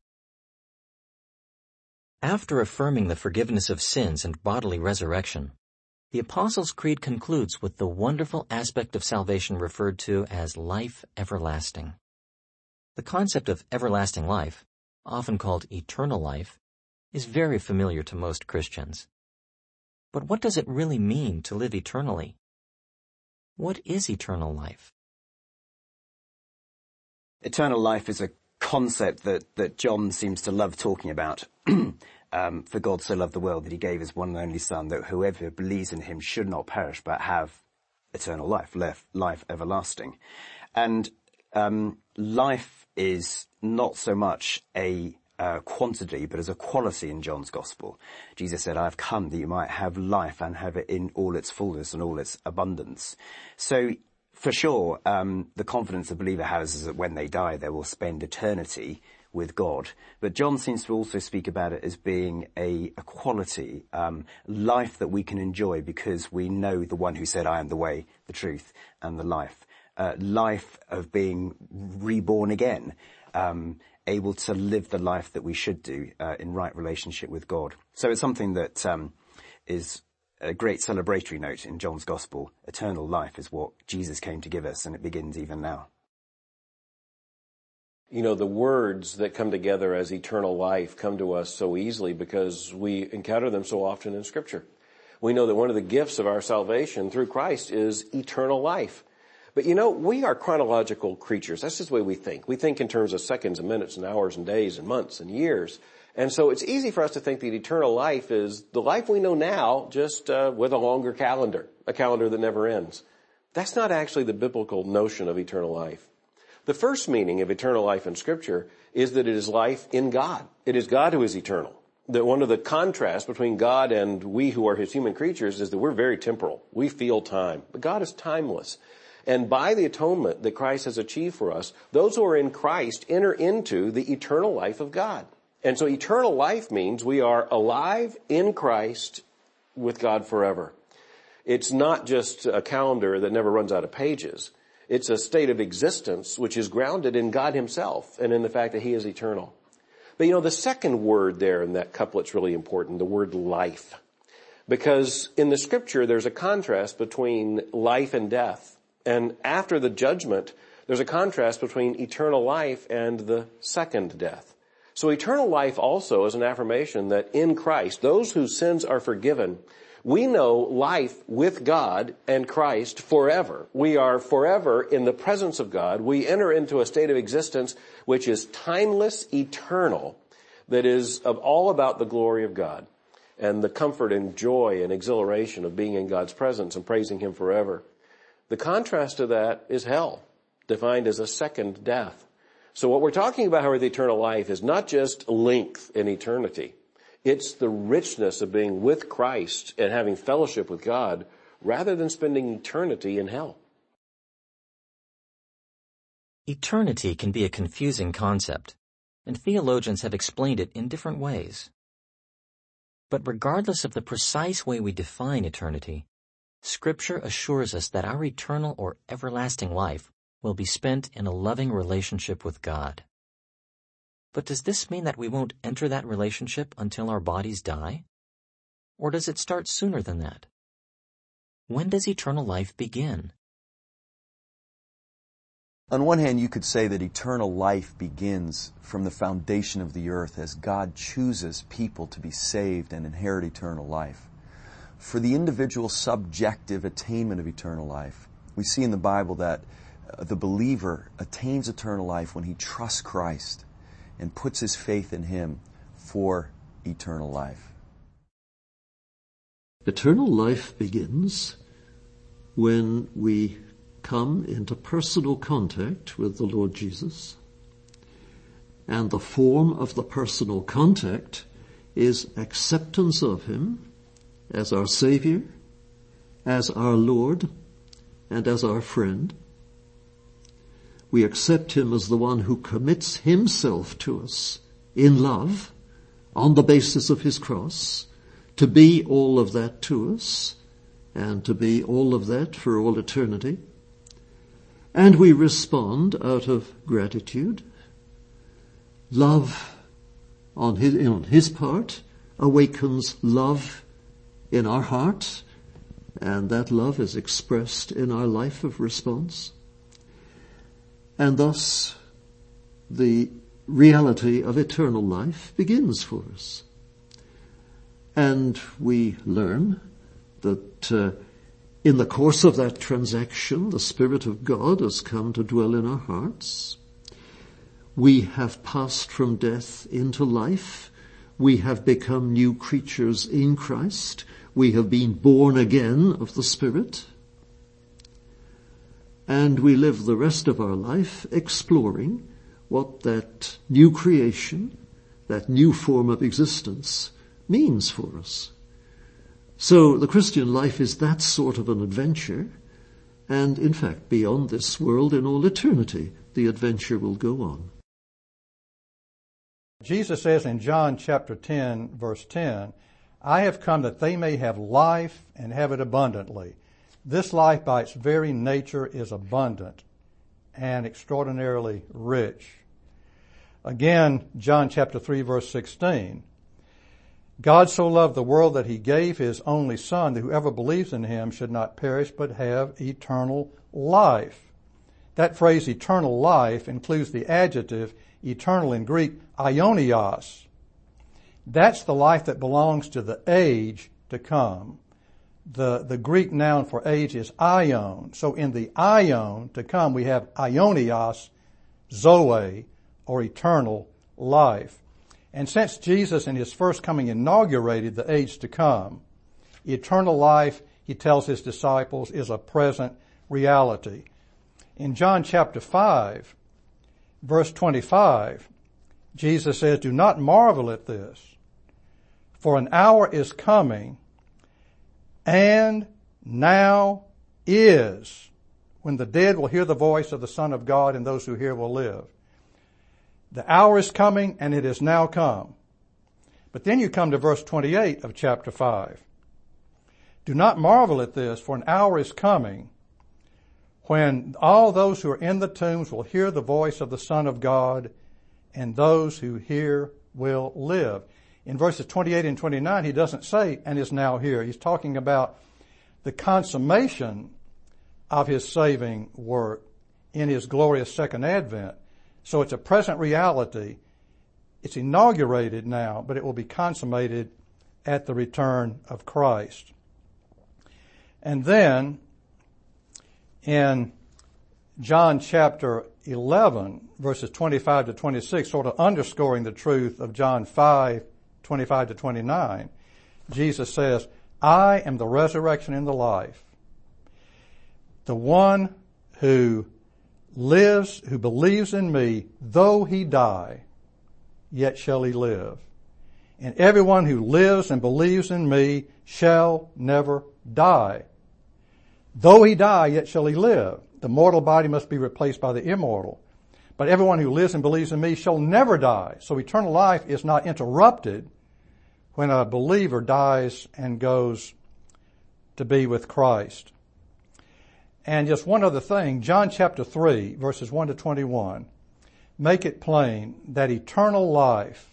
After affirming the forgiveness of sins and bodily resurrection, the Apostles' Creed concludes with the wonderful aspect of salvation referred to as life everlasting. The concept of everlasting life, often called eternal life, is very familiar to most Christians. But what does it really mean to live eternally? What is eternal life? Eternal life is a concept that John seems to love talking about. For God so loved the world that he gave his one and only Son, that whoever believes in him should not perish but have eternal life, life everlasting. And life is not so much a quantity, but as a quality in John's Gospel. Jesus said, I have come that you might have life and have it in all its fullness and all its abundance. So, for sure, the confidence a believer has is that when they die, they will spend eternity with God. But John seems to also speak about it as being a quality, life that we can enjoy because we know the one who said, I am the way, the truth, and the life. Life of being reborn again, able to live the life that we should do in right relationship with God. So it's something that is a great celebratory note in John's Gospel. Eternal life is what Jesus came to give us, and it begins even now. You know, the words that come together as eternal life come to us so easily because we encounter them so often in Scripture. We know that one of the gifts of our salvation through Christ is eternal life. But you know, we are chronological creatures. That's just the way we think. We think in terms of seconds and minutes and hours and days and months and years. And so it's easy for us to think that eternal life is the life we know now, just with a longer calendar, a calendar that never ends. That's not actually the biblical notion of eternal life. The first meaning of eternal life in Scripture is that it is life in God. It is God who is eternal. That one of the contrasts between God and we who are his human creatures is that we're very temporal. We feel time. But God is timeless. And by the atonement that Christ has achieved for us, those who are in Christ enter into the eternal life of God. And so eternal life means we are alive in Christ with God forever. It's not just a calendar that never runs out of pages. It's a state of existence which is grounded in God himself and in the fact that he is eternal. But you know, the second word there in that couplet's really important, the word life. Because in the Scripture, there's a contrast between life and death. And after the judgment, there's a contrast between eternal life and the second death. So eternal life also is an affirmation that in Christ, those whose sins are forgiven, we know life with God and Christ forever. We are forever in the presence of God. We enter into a state of existence which is timeless, eternal, that is all about the glory of God and the comfort and joy and exhilaration of being in God's presence and praising him forever. The contrast to that is hell, defined as a second death. So what we're talking about here with eternal life is not just length in eternity. It's the richness of being with Christ and having fellowship with God rather than spending eternity in hell. Eternity can be a confusing concept, and theologians have explained it in different ways. But regardless of the precise way we define eternity, Scripture assures us that our eternal or everlasting life will be spent in a loving relationship with God. But does this mean that we won't enter that relationship until our bodies die? Or does it start sooner than that? When does eternal life begin? On one hand, you could say that eternal life begins from the foundation of the earth as God chooses people to be saved and inherit eternal life. For the individual subjective attainment of eternal life, we see in the Bible that the believer attains eternal life when he trusts Christ and puts his faith in Him for eternal life. Eternal life begins when we come into personal contact with the Lord Jesus. And the form of the personal contact is acceptance of Him as our Savior, as our Lord, and as our friend. We accept Him as the one who commits Himself to us in love on the basis of His cross, to be all of that to us, and to be all of that for all eternity. And we respond out of gratitude. Love on His part awakens love in our heart, and that love is expressed in our life of response. And thus, the reality of eternal life begins for us. And we learn that in the course of that transaction, the Spirit of God has come to dwell in our hearts. We have passed from death into life. We have become new creatures in Christ. We have been born again of the Spirit. And we live the rest of our life exploring what that new creation, that new form of existence, means for us. So the Christian life is that sort of an adventure, and in fact, beyond this world, in all eternity, the adventure will go on. Jesus says in John chapter 10, verse 10, I have come that they may have life and have it abundantly. This life by its very nature is abundant and extraordinarily rich. Again, John chapter 3, verse 16, God so loved the world that He gave His only Son, that whoever believes in Him should not perish but have eternal life. That phrase, eternal life, includes the adjective eternal in Greek, aionios. That's the life that belongs to the age to come. The Greek noun for age is aion. So in the aion to come, we have aionios, zoe, or eternal life. And since Jesus in His first coming inaugurated the age to come, eternal life, He tells His disciples, is a present reality. In John chapter 5, verse 25, Jesus says, do not marvel at this, for an hour is coming, and now is, when the dead will hear the voice of the Son of God, and those who hear will live. The hour is coming, and it has now come. But then you come to verse 28 of chapter 5. Do not marvel at this, for an hour is coming when all those who are in the tombs will hear the voice of the Son of God, and those who hear will live. In verses 28 and 29, He doesn't say, and is now here. He's talking about the consummation of His saving work in His glorious second advent. So it's a present reality. It's inaugurated now, but it will be consummated at the return of Christ. And then in John chapter 11, verses 25 to 26, sort of underscoring the truth of John 5, 25 to 29, Jesus says, I am the resurrection and the life. The one who lives, who believes in me, though he die, yet shall he live. And everyone who lives and believes in me shall never die. Though he die, yet shall he live. The mortal body must be replaced by the immortal. But everyone who lives and believes in me shall never die. So eternal life is not interrupted when a believer dies and goes to be with Christ. And just one other thing, John chapter 3, verses 1 to 21, make it plain that eternal life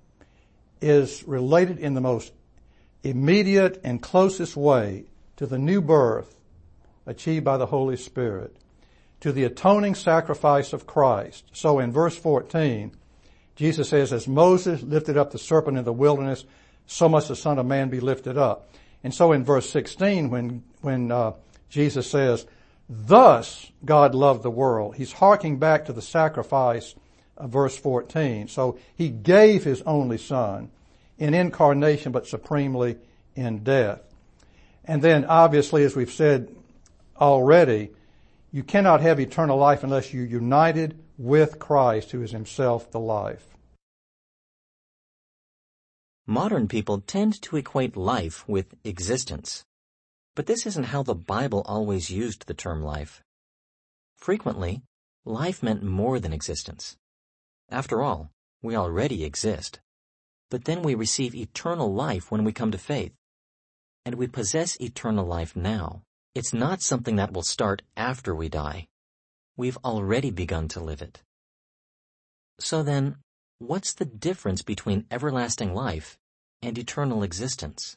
is related in the most immediate and closest way to the new birth achieved by the Holy Spirit, to the atoning sacrifice of Christ. So in verse 14, Jesus says, as Moses lifted up the serpent in the wilderness, so must the Son of Man be lifted up. And so in verse 16, when Jesus says, Thus God loved the world. He's harking back to the sacrifice of verse 14. So he gave his only son in incarnation, but supremely in death. And then obviously, as we've said already, you cannot have eternal life unless you're united with Christ, who is himself the life. Modern people tend to equate life with existence. But this isn't how the Bible always used the term life. Frequently, life meant more than existence. After all, we already exist. But then we receive eternal life when we come to faith. And we possess eternal life now. It's not something that will start after we die. We've already begun to live it. So then, what's the difference between everlasting life and eternal existence?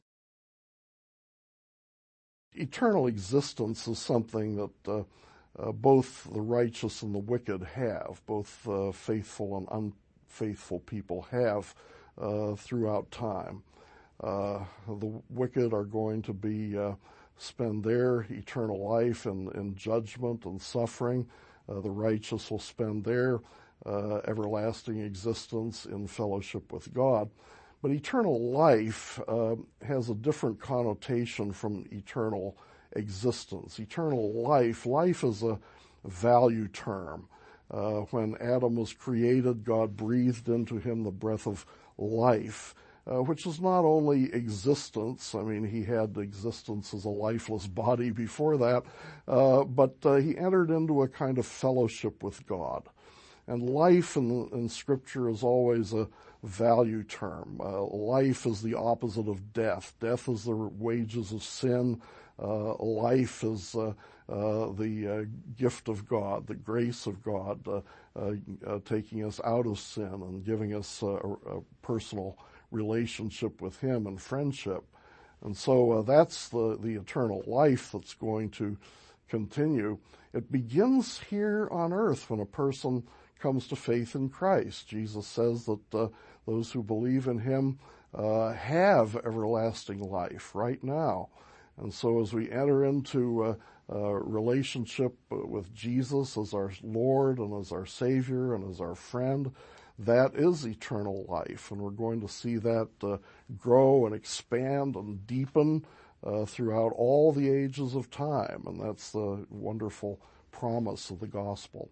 Eternal existence is something that both the righteous and the wicked have, both faithful and unfaithful people have throughout time. The wicked are going to spend their eternal life in judgment and suffering. The righteous will spend their everlasting existence in fellowship with God. But eternal life has a different connotation from eternal existence. Eternal life is a value term. When Adam was created, God breathed into him the breath of life, which is not only existence. I mean, he had existence as a lifeless body before that, but he entered into a kind of fellowship with God. And life in Scripture is always a value term. Life is the opposite of death. Death is the wages of sin. Life is the gift of God, the grace of God, taking us out of sin and giving us a personal relationship with Him and friendship. And so that's the eternal life that's going to continue. It begins here on earth when a person comes to faith in Christ. Jesus says that those who believe in Him have everlasting life right now. And so as we enter into a relationship with Jesus as our Lord and as our Savior and as our friend, that is eternal life. And we're going to see that grow and expand and deepen throughout all the ages of time. And that's the wonderful promise of the gospel.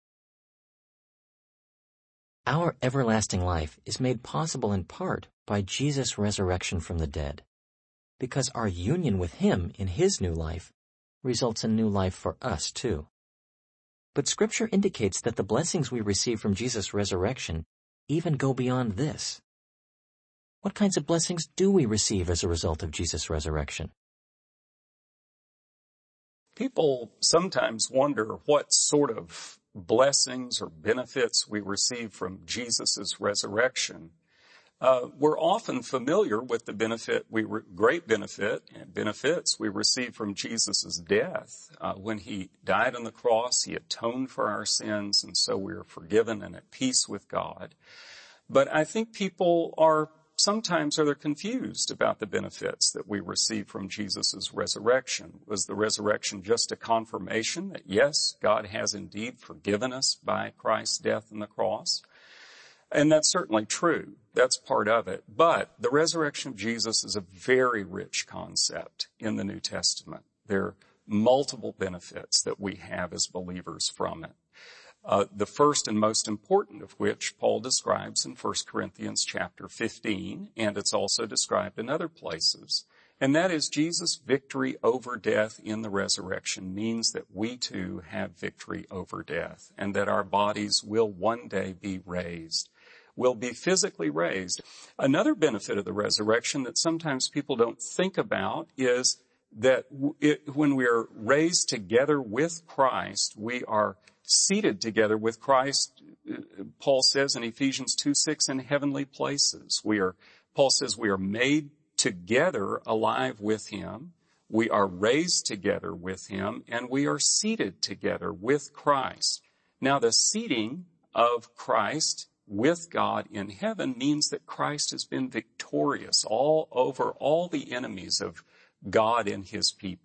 Our everlasting life is made possible in part by Jesus' resurrection from the dead, because our union with Him in His new life results in new life for us too. But Scripture indicates that the blessings we receive from Jesus' resurrection even go beyond this. What kinds of blessings do we receive as a result of Jesus' resurrection? People sometimes wonder what sort of blessings or benefits we receive from Jesus' resurrection. We're often familiar with the great benefits we receive from Jesus' death. When He died on the cross, He atoned for our sins, and so we are forgiven and at peace with God. But I think people are confused about the benefits that we receive from Jesus' resurrection. Was the resurrection just a confirmation that, yes, God has indeed forgiven us by Christ's death on the cross? And that's certainly true. That's part of it. But the resurrection of Jesus is a very rich concept in the New Testament. There are multiple benefits that we have as believers from it. The first and most important of which Paul describes in 1 Corinthians chapter 15, and it's also described in other places. And that is Jesus' victory over death in the resurrection means that we too have victory over death, and that our bodies will one day be raised, will be physically raised. Another benefit of the resurrection that sometimes people don't think about is that when we are raised together with Christ, we are seated together with Christ. Paul says in Ephesians 2:6, in heavenly places. Paul says we are made together alive with Him. We are raised together with Him, and we are seated together with Christ. Now, the seating of Christ with God in heaven means that Christ has been victorious all over all the enemies of God and His people.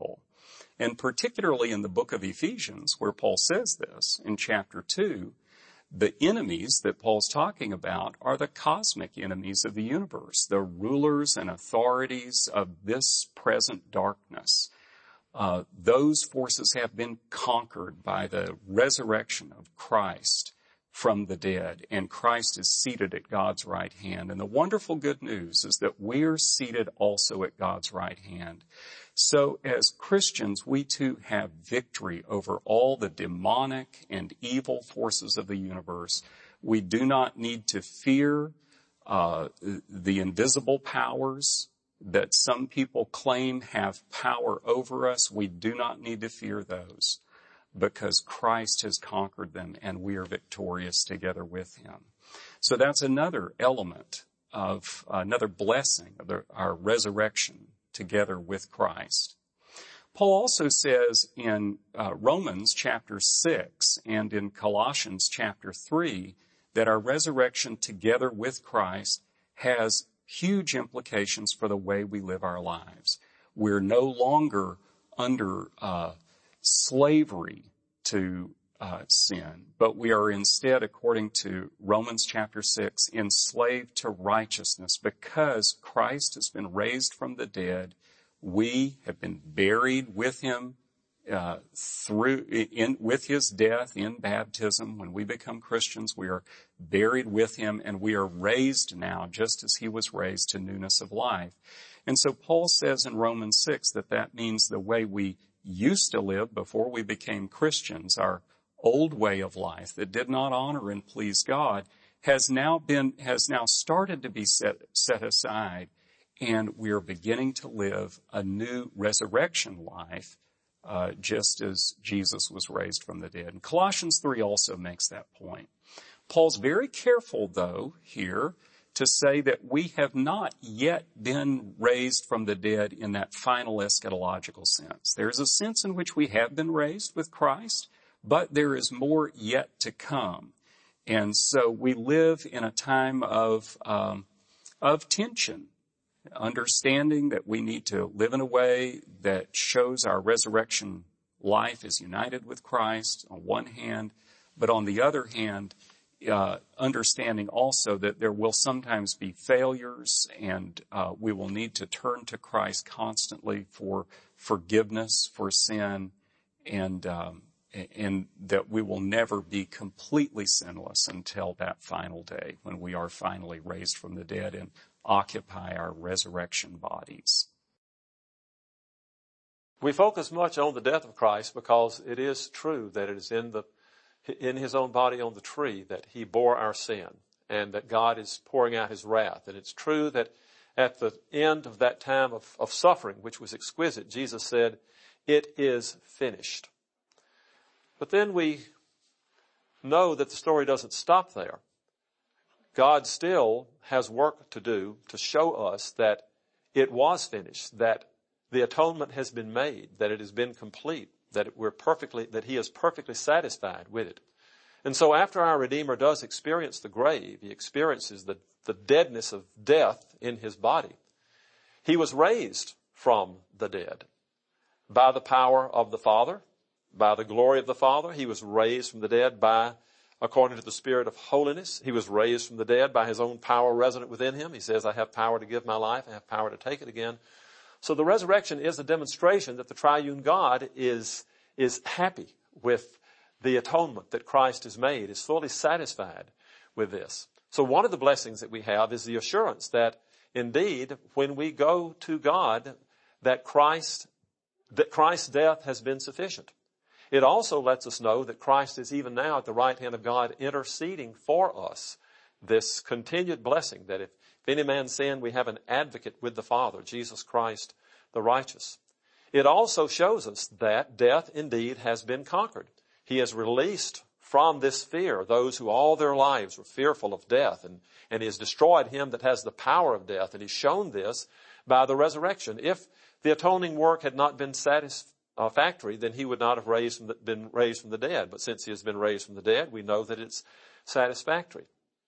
And particularly in the book of Ephesians, where Paul says this in chapter 2, the enemies that Paul's talking about are the cosmic enemies of the universe, the rulers and authorities of this present darkness. Those forces have been conquered by the resurrection of Christ from the dead, and Christ is seated at God's right hand. And the wonderful good news is that we're seated also at God's right hand. So as Christians, we too have victory over all the demonic and evil forces of the universe. We do not need to fear the invisible powers that some people claim have power over us. We do not need to fear those, because Christ has conquered them and we are victorious together with him. So that's another element of another blessing of our resurrection together with Christ. Paul also says in Romans chapter 6 and in Colossians chapter 3 that our resurrection together with Christ has huge implications for the way we live our lives. We're no longer under slavery to sin, but we are instead, according to Romans chapter 6, enslaved to righteousness. Because Christ has been raised from the dead, we have been buried with him with his death in baptism. When we become Christians, we are buried with him, and we are raised now just as he was raised to newness of life. And so Paul says in Romans 6 that means the way we used to live before we became Christians, our old way of life that did not honor and please God, has now started to be set aside, and we are beginning to live a new resurrection life, just as Jesus was raised from the dead. And Colossians 3 also makes that point. Paul's very careful, though, here to say that we have not yet been raised from the dead in that final eschatological sense. There's a sense in which we have been raised with Christ, but there is more yet to come. And so we live in a time of tension, understanding that we need to live in a way that shows our resurrection life is united with Christ on one hand, but on the other hand, understanding also that there will sometimes be failures, and we will need to turn to Christ constantly for forgiveness for sin, and that we will never be completely sinless until that final day when we are finally raised from the dead and occupy our resurrection bodies. We focus much on the death of Christ because it is true that it is in his own body on the tree that he bore our sin, and that God is pouring out his wrath. And it's true that at the end of that time of suffering, which was exquisite, Jesus said, "It is finished." But then we know that the story doesn't stop there. God still has work to do to show us that it was finished, that the atonement has been made, that it has been complete, that he is perfectly satisfied with it. And so after our Redeemer does experience the grave, he experiences the deadness of death in his body, he was raised from the dead by the power of the Father, by the glory of the Father. He was raised from the dead according to the Spirit of holiness. He was raised from the dead by his own power resident within him. He says, "I have power to give my life. I have power to take it again." So the resurrection is a demonstration that the triune God is happy with the atonement that Christ has made, is fully satisfied with this. So one of the blessings that we have is the assurance that indeed, when we go to God, that Christ's death has been sufficient. It also lets us know that Christ is even now at the right hand of God interceding for us. This continued blessing that if any man sin, we have an advocate with the Father, Jesus Christ the righteous. It also shows us that death indeed has been conquered. He has released from this fear those who all their lives were fearful of death, and he has destroyed him that has the power of death, and he's shown this by the resurrection. If the atoning work had not been satisfactory, then he would not have been raised from the dead. But since he has been raised from the dead, we know that it's satisfactory.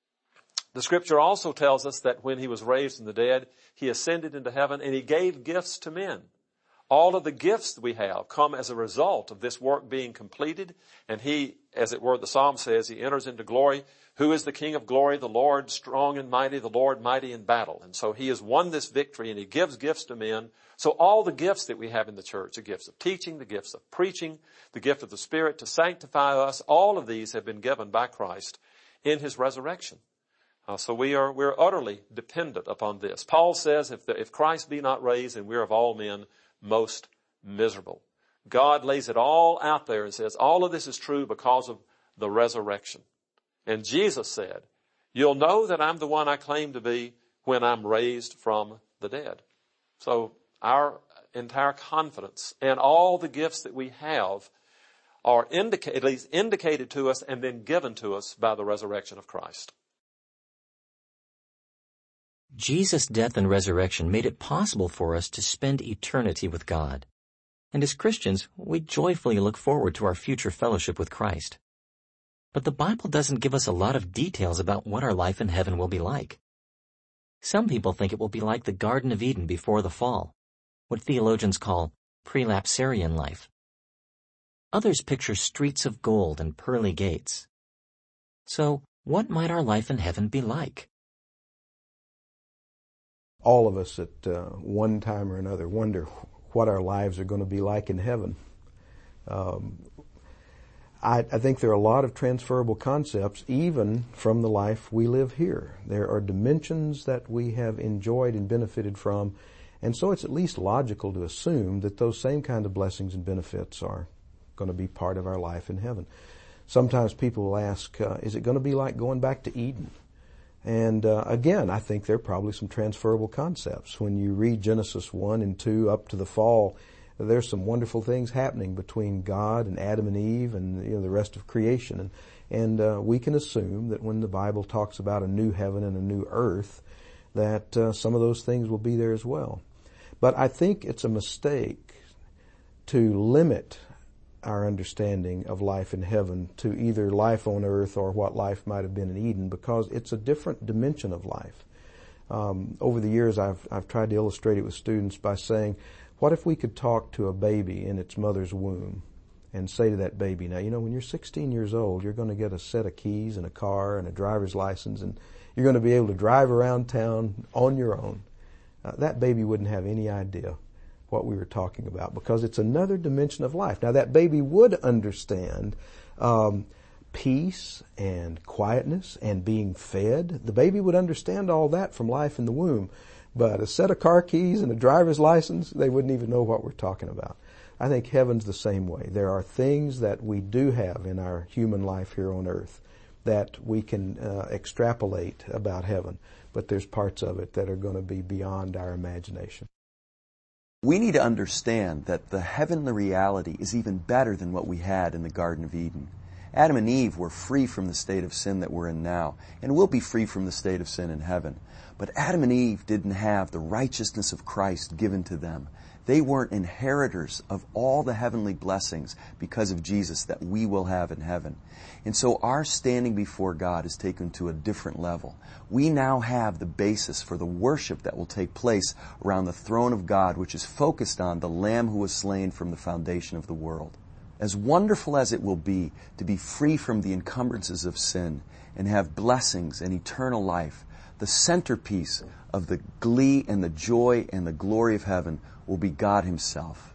The scripture also tells us that when he was raised from the dead, he ascended into heaven and he gave gifts to men. All of the gifts that we have come as a result of this work being completed. And he, as it were, the Psalm says, he enters into glory. Who is the King of glory? The Lord strong and mighty, the Lord mighty in battle. And so he has won this victory and he gives gifts to men. So all the gifts that we have in the church, the gifts of teaching, the gifts of preaching, the gift of the Spirit to sanctify us, all of these have been given by Christ in his resurrection. So we're utterly dependent upon this. Paul says, if Christ be not raised, then we're of all men most miserable. God lays it all out there and says, all of this is true because of the resurrection. And Jesus said, you'll know that I'm the one I claim to be when I'm raised from the dead. So our entire confidence and all the gifts that we have are indicated to us and then given to us by the resurrection of Christ. Jesus' death and resurrection made it possible for us to spend eternity with God. And as Christians, we joyfully look forward to our future fellowship with Christ. But the Bible doesn't give us a lot of details about what our life in heaven will be like. Some people think it will be like the Garden of Eden before the fall, what theologians call prelapsarian life. Others picture streets of gold and pearly gates. So, what might our life in heaven be like? All of us at one time or another wonder what our lives are going to be like in heaven. I think there are a lot of transferable concepts even from the life we live here. There are dimensions that we have enjoyed and benefited from, and so it's at least logical to assume that those same kind of blessings and benefits are going to be part of our life in heaven. Sometimes people will ask, is it going to be like going back to Eden? And again, I think there are probably some transferable concepts. When you read Genesis 1 and 2 up to the fall, there's some wonderful things happening between God and Adam and Eve and the rest of creation. And we can assume that when the Bible talks about a new heaven and a new earth, that some of those things will be there as well. But I think it's a mistake to limit our understanding of life in heaven to either life on earth or what life might have been in Eden, because it's a different dimension of life. Over the years, I've tried to illustrate it with students by saying, what if we could talk to a baby in its mother's womb and say to that baby, now, when you're 16 years old, you're going to get a set of keys and a car and a driver's license, and you're going to be able to drive around town on your own. That baby wouldn't have any idea what we were talking about, because it's another dimension of life. Now, that baby would understand peace and quietness and being fed. The baby would understand all that from life in the womb. But a set of car keys and a driver's license, they wouldn't even know what we're talking about. I think heaven's the same way. There are things that we do have in our human life here on earth that we can extrapolate about heaven, but there's parts of it that are going to be beyond our imagination. We need to understand that the heavenly reality is even better than what we had in the Garden of Eden. Adam and Eve were free from the state of sin that we're in now, and will be free from the state of sin in heaven. But Adam and Eve didn't have the righteousness of Christ given to them. They weren't inheritors of all the heavenly blessings because of Jesus that we will have in heaven. And so our standing before God is taken to a different level. We now have the basis for the worship that will take place around the throne of God, which is focused on the Lamb who was slain from the foundation of the world. As wonderful as it will be to be free from the encumbrances of sin and have blessings and eternal life, the centerpiece of the glee and the joy and the glory of heaven will be God Himself.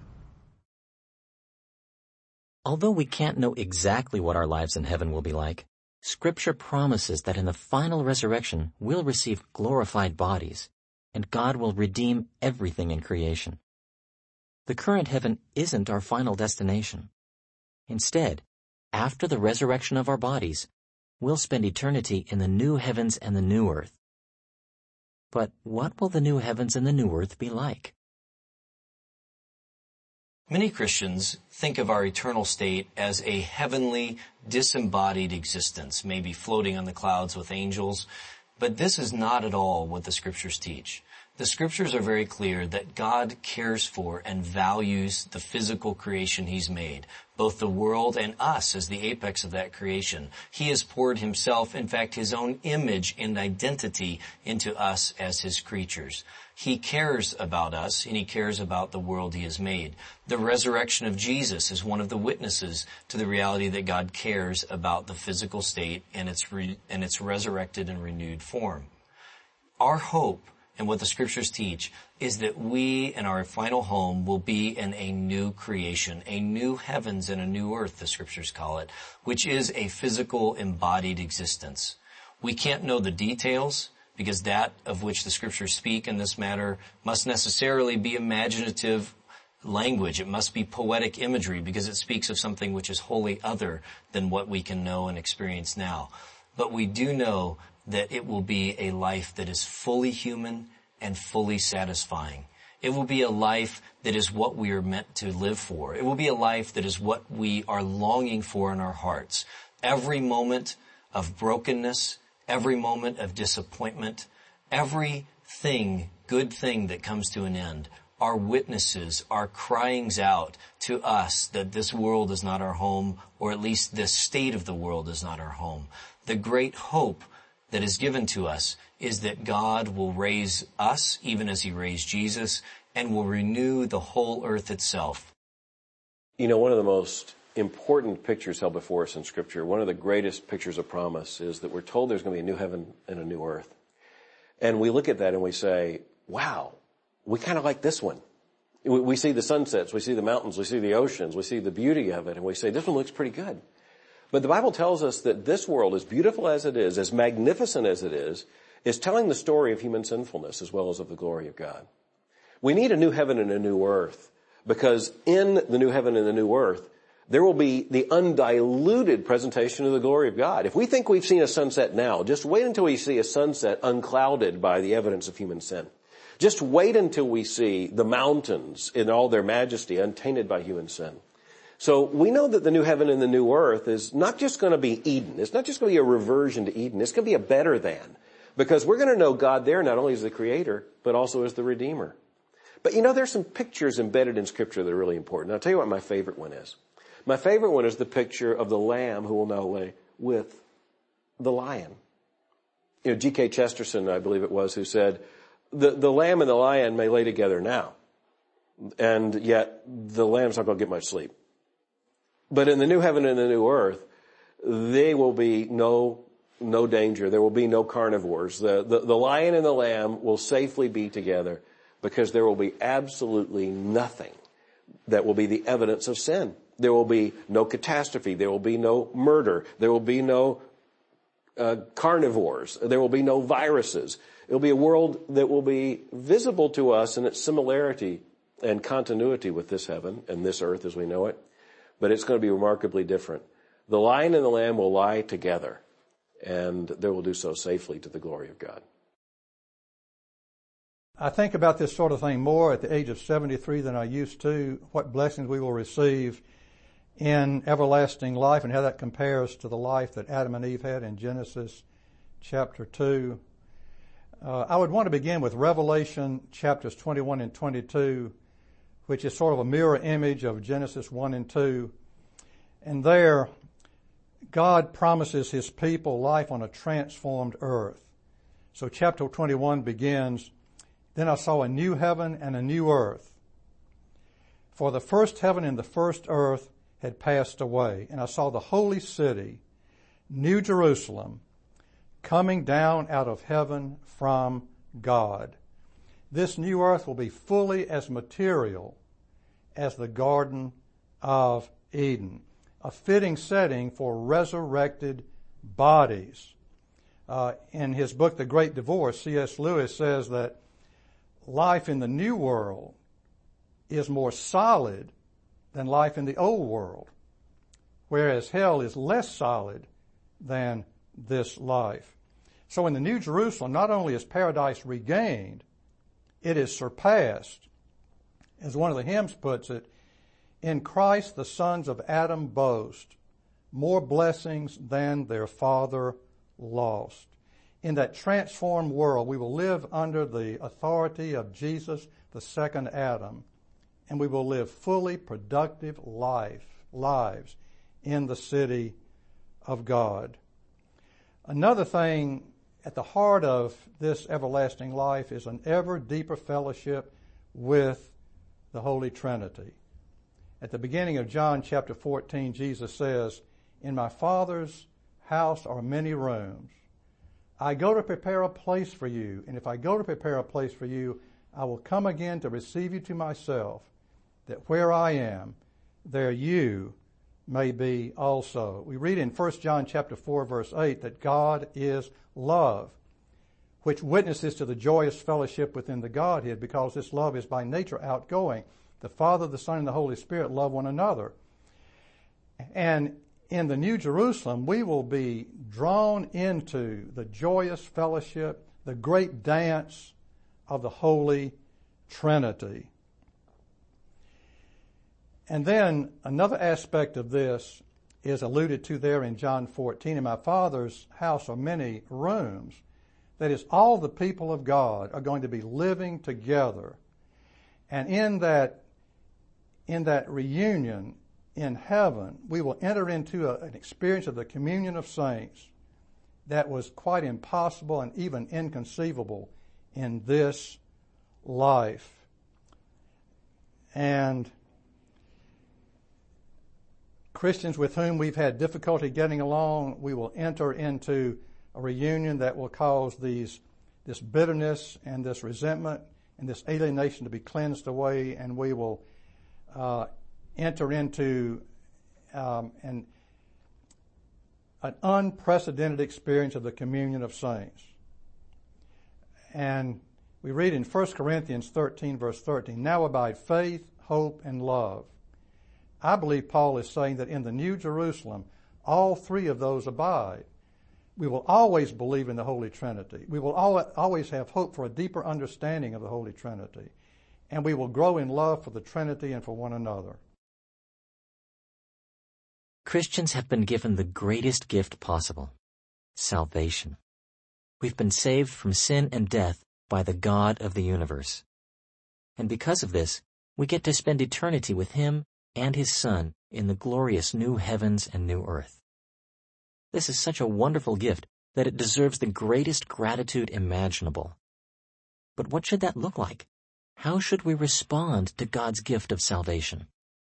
Although we can't know exactly what our lives in heaven will be like, Scripture promises that in the final resurrection we'll receive glorified bodies, and God will redeem everything in creation. The current heaven isn't our final destination. Instead, after the resurrection of our bodies, we'll spend eternity in the new heavens and the new earth. But what will the new heavens and the new earth be like? Many Christians think of our eternal state as a heavenly, disembodied existence, maybe floating on the clouds with angels, but this is not at all what the Scriptures teach. The scriptures are very clear that God cares for and values the physical creation He's made, both the world and us as the apex of that creation. He has poured Himself, in fact, His own image and identity into us as His creatures. He cares about us, and He cares about the world He has made. The resurrection of Jesus is one of the witnesses to the reality that God cares about the physical state and its resurrected and renewed form. Our hope, and what the scriptures teach, is that we and our final home will be in a new creation, a new heavens and a new earth, the scriptures call it, which is a physical embodied existence. We can't know the details, because that of which the scriptures speak in this matter must necessarily be imaginative language. It must be poetic imagery, because it speaks of something which is wholly other than what we can know and experience now. But we do know that it will be a life that is fully human and fully satisfying. It will be a life that is what we are meant to live for. It will be a life that is what we are longing for in our hearts. Every moment of brokenness, every moment of disappointment, every good thing that comes to an end, our witnesses, our cryings out to us that this world is not our home, or at least this state of the world is not our home. The great hope that is given to us is that God will raise us, even as He raised Jesus, and will renew the whole earth itself. You know, one of the most important pictures held before us in Scripture, one of the greatest pictures of promise, is that we're told there's going to be a new heaven and a new earth. And we look at that and we say, wow, we kind of like this one. We see the sunsets, we see the mountains, we see the oceans, we see the beauty of it, and we say, this one looks pretty good. But the Bible tells us that this world, as beautiful as it is, as magnificent as it is telling the story of human sinfulness as well as of the glory of God. We need a new heaven and a new earth, because in the new heaven and the new earth, there will be the undiluted presentation of the glory of God. If we think we've seen a sunset now, just wait until we see a sunset unclouded by the evidence of human sin. Just wait until we see the mountains in all their majesty untainted by human sin. So we know that the new heaven and the new earth is not just going to be Eden. It's not just going to be a reversion to Eden. It's going to be a better than. Because we're going to know God there not only as the Creator, but also as the Redeemer. But you know, there's some pictures embedded in Scripture that are really important. I'll tell you what my favorite one is. My favorite one is the picture of the lamb who will now lay with the lion. You know, G.K. Chesterton, I believe it was, who said, the lamb and the lion may lay together now, and yet the lamb's not going to get much sleep. But in the new heaven and the new earth, there will be no danger. There will be no carnivores. The lion and the lamb will safely be together, because there will be absolutely nothing that will be the evidence of sin. There will be no catastrophe. There will be no murder. There will be no carnivores. There will be no viruses. It will be a world that will be visible to us in its similarity and continuity with this heaven and this earth as we know it. But it's going to be remarkably different. The lion and the lamb will lie together, and they will do so safely to the glory of God. I think about this sort of thing more at the age of 73 than I used to, what blessings we will receive in everlasting life and how that compares to the life that Adam and Eve had in Genesis chapter 2. I would want to begin with Revelation chapters 21 and 22, which is sort of a mirror image of Genesis 1 and 2. And there, God promises His people life on a transformed earth. So chapter 21 begins, "Then I saw a new heaven and a new earth. For the first heaven and the first earth had passed away. And I saw the holy city, New Jerusalem, coming down out of heaven from God." This new earth will be fully as material as the Garden of Eden, a fitting setting for resurrected bodies. In his book, The Great Divorce, C.S. Lewis says that life in the new world is more solid than life in the old world, whereas hell is less solid than this life. So in the New Jerusalem, not only is paradise regained, it is surpassed. As one of the hymns puts it, "In Christ the sons of Adam boast more blessings than their father lost." in that transformed world, we will live under the authority of Jesus, the second Adam, and we will live fully productive lives in the city of God. Another thing at the heart of this everlasting life is an ever deeper fellowship with the Holy Trinity. At the beginning of John chapter 14, Jesus says, "In my Father's house are many rooms. I go to prepare a place for you, and if I go to prepare a place for you, I will come again to receive you to myself, that where I am, there you may be also." We read in 1 John chapter 4, verse 8, that God is love, which witnesses to the joyous fellowship within the Godhead, because this love is by nature outgoing. The Father, the Son, and the Holy Spirit love one another. And in the New Jerusalem, we will be drawn into the joyous fellowship, the great dance of the Holy Trinity. And then another aspect of this is alluded to there in John 14. "In my Father's house are many rooms." That is, all the people of God are going to be living together. And in that reunion in heaven, we will enter into an experience of the communion of saints that was quite impossible and even inconceivable in this life. And Christians with whom we've had difficulty getting along, we will enter into a reunion that will cause this bitterness and this resentment and this alienation to be cleansed away, and we will enter into an unprecedented experience of the communion of saints. And we read in 1 Corinthians 13, verse 13, "Now abide faith, hope, and love." I believe Paul is saying that in the New Jerusalem, all three of those abide. We will always believe in the Holy Trinity. We will always have hope for a deeper understanding of the Holy Trinity. And we will grow in love for the Trinity and for one another. Christians have been given the greatest gift possible, salvation. We've been saved from sin and death by the God of the universe. And because of this, we get to spend eternity with Him and His Son in the glorious new heavens and new earth. This is such a wonderful gift that it deserves the greatest gratitude imaginable. But what should that look like? How should we respond to God's gift of salvation?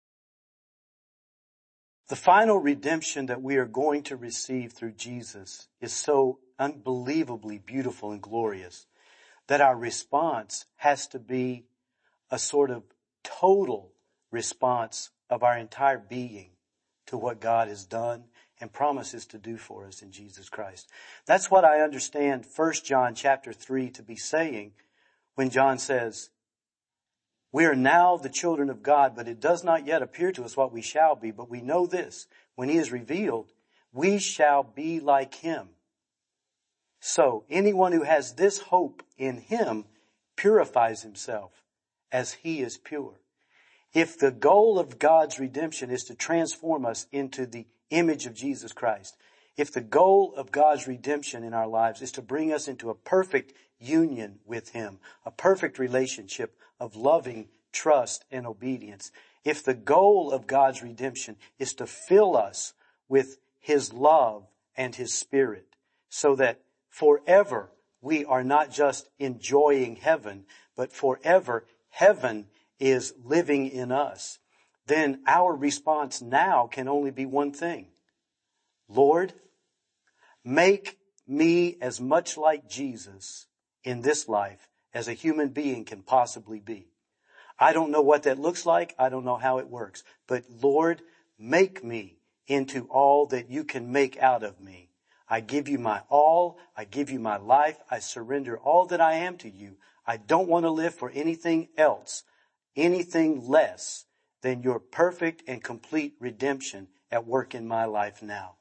The final redemption that we are going to receive through Jesus is so unbelievably beautiful and glorious that our response has to be a sort of total response of our entire being to what God has done and promises to do for us in Jesus Christ. That's what I understand 1 John chapter 3 to be saying when John says, "We are now the children of God, but it does not yet appear to us what we shall be. But we know this, when He is revealed, we shall be like Him." So anyone who has this hope in Him purifies himself as He is pure. If the goal of God's redemption is to transform us into the image of Jesus Christ, if the goal of God's redemption in our lives is to bring us into a perfect union with Him, a perfect relationship of loving trust and obedience, if the goal of God's redemption is to fill us with His love and His Spirit, so that forever we are not just enjoying heaven, but forever heaven is living in us, then our response now can only be one thing. Lord, make me as much like Jesus in this life as a human being can possibly be. I don't know what that looks like. I don't know how it works. But Lord, make me into all that you can make out of me. I give you my all. I give you my life. I surrender all that I am to you. I don't want to live for anything else, anything less than your perfect and complete redemption at work in my life now.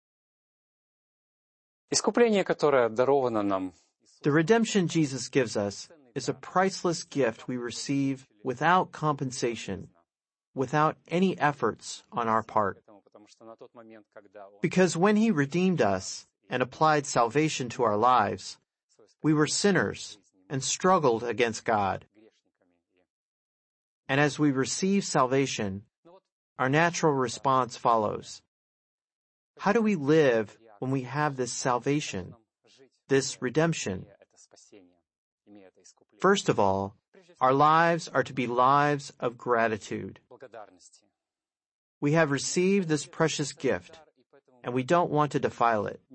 The redemption Jesus gives us is a priceless gift we receive without compensation, without any efforts on our part. Because when He redeemed us, and applied salvation to our lives, we were sinners and struggled against God. And as we receive salvation, our natural response follows. How do we live when we have this salvation, this redemption? First of all, our lives are to be lives of gratitude. We have received this precious gift, and we don't want to defile it.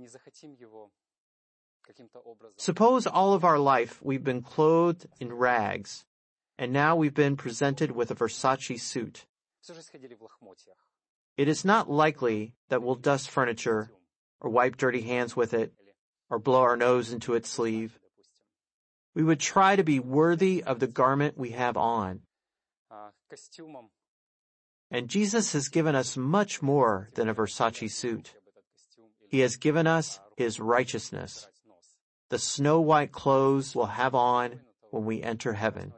Suppose all of our life we've been clothed in rags, and now we've been presented with a Versace suit. It is not likely that we'll dust furniture, or wipe dirty hands with it, or blow our nose into its sleeve. We would try to be worthy of the garment we have on. And Jesus has given us much more than a Versace suit. He has given us His righteousness, the snow-white clothes we'll have on when we enter heaven.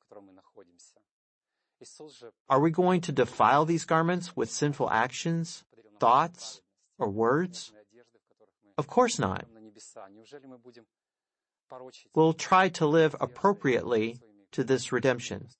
Are we going to defile these garments with sinful actions, thoughts, or words? Of course not. We'll try to live appropriately to this redemption.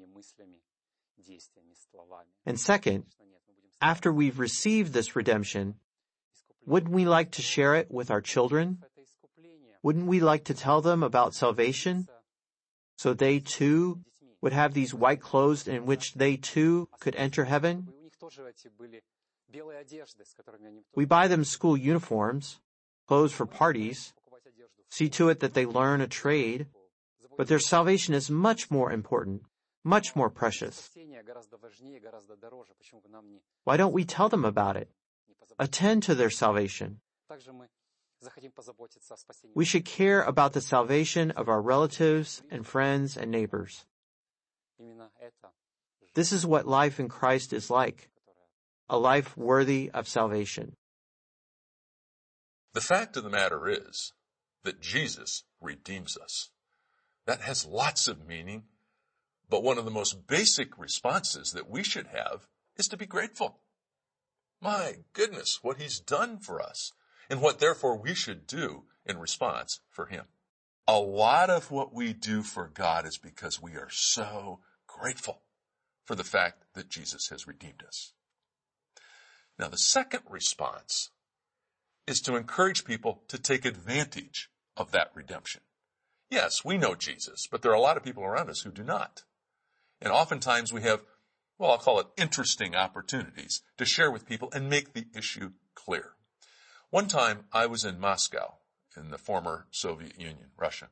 And second, after we've received this redemption, wouldn't we like to share it with our children? Wouldn't we like to tell them about salvation, so they too would have these white clothes in which they too could enter heaven? We buy them school uniforms, clothes for parties, see to it that they learn a trade, but their salvation is much more important, much more precious. Why don't we tell them about it? Attend to their salvation. We should care about the salvation of our relatives and friends and neighbors. This is what life in Christ is like, a life worthy of salvation. The fact of the matter is that Jesus redeems us. That has lots of meaning, but one of the most basic responses that we should have is to be grateful. My goodness, what He's done for us, and what therefore we should do in response for Him. A lot of what we do for God is because we are so grateful for the fact that Jesus has redeemed us. Now, the second response is to encourage people to take advantage of that redemption. Yes, we know Jesus, but there are a lot of people around us who do not. And oftentimes we have, well, I'll call it interesting opportunities to share with people and make the issue clear. One time I was in Moscow, in the former Soviet Union, Russia,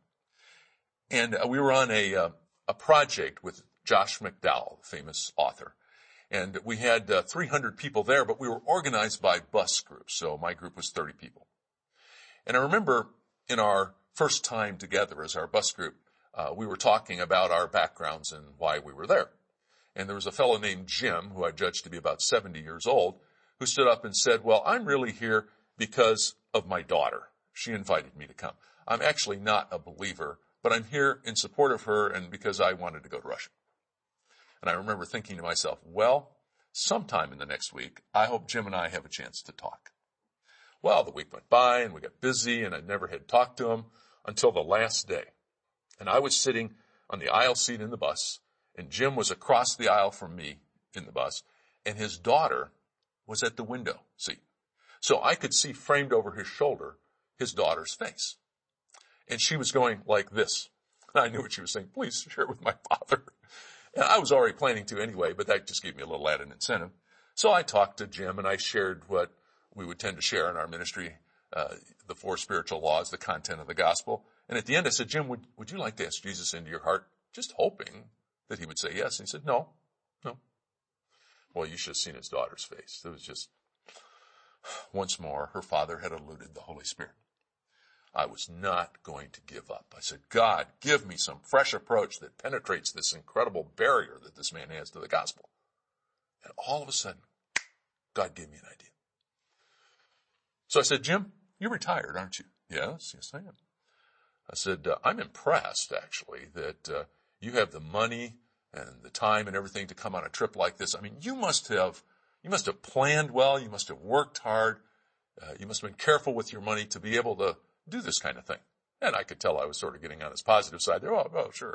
and we were on a project with Josh McDowell, the famous author. And we had 300 people there, but we were organized by bus groups, so my group was 30 people. And I remember in our first time together as our bus group, we were talking about our backgrounds and why we were there. And there was a fellow named Jim, who I judged to be about 70 years old, who stood up and said, well, I'm really here because of my daughter. She invited me to come. I'm actually not a believer, but I'm here in support of her and because I wanted to go to Russia. And I remember thinking to myself, well, sometime in the next week, I hope Jim and I have a chance to talk. Well, the week went by and we got busy and I never had talked to him until the last day. And I was sitting on the aisle seat in the bus and Jim was across the aisle from me in the bus and his daughter was at the window seat. So I could see framed over his shoulder his daughter's face. And she was going like this. And I knew what she was saying. Please share it with my father. And I was already planning to anyway, but that just gave me a little added incentive. So I talked to Jim and I shared what we would tend to share in our ministry, the 4 spiritual laws, the content of the gospel. And at the end I said, Jim, would you like to ask Jesus into your heart? Just hoping that he would say yes. And he said, no. Well, you should have seen his daughter's face. It was just, once more, her father had eluded the Holy Spirit. I was not going to give up. I said, God, give me some fresh approach that penetrates this incredible barrier that this man has to the gospel. And all of a sudden, God gave me an idea. So I said, Jim, you're retired, aren't you? Yes, I am. I said, I'm impressed, actually, that you have the money and the time and everything to come on a trip like this. I mean, you must have planned well. You must have worked hard. You must have been careful with your money to be able to do this kind of thing. And I could tell I was sort of getting on his positive side there. Oh, sure.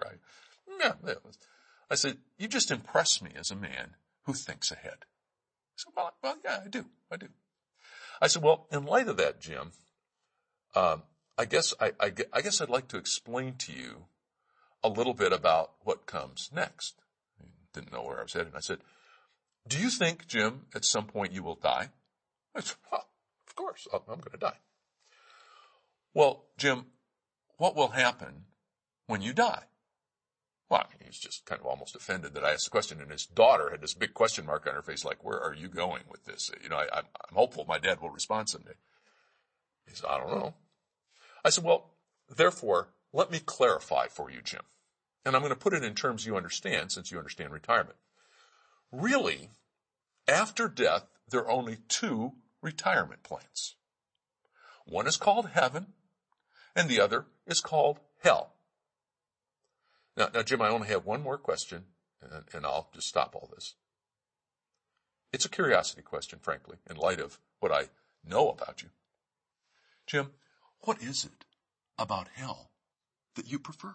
I said, you just impress me as a man who thinks ahead. I said, well, yeah, I do. I said, well, in light of that, Jim, I guess I'd like to explain to you a little bit about what comes next. I didn't know where I was headed. I said, do you think, Jim, at some point you will die? I said, well, of course, I'm going to die. Well, Jim, what will happen when you die? Well, I mean, he's just kind of almost offended that I asked the question, and his daughter had this big question mark on her face, like, where are you going with this? You know, I'm hopeful my dad will respond someday. He said, I don't know. I said, well, therefore, let me clarify for you, Jim. And I'm going to put it in terms you understand, since you understand retirement. Really, after death, there are only two retirement plans. One is called heaven, and the other is called hell. Now, Jim, I only have one more question, and I'll just stop all this. It's a curiosity question, frankly, in light of what I know about you. Jim, what is it about hell that you prefer?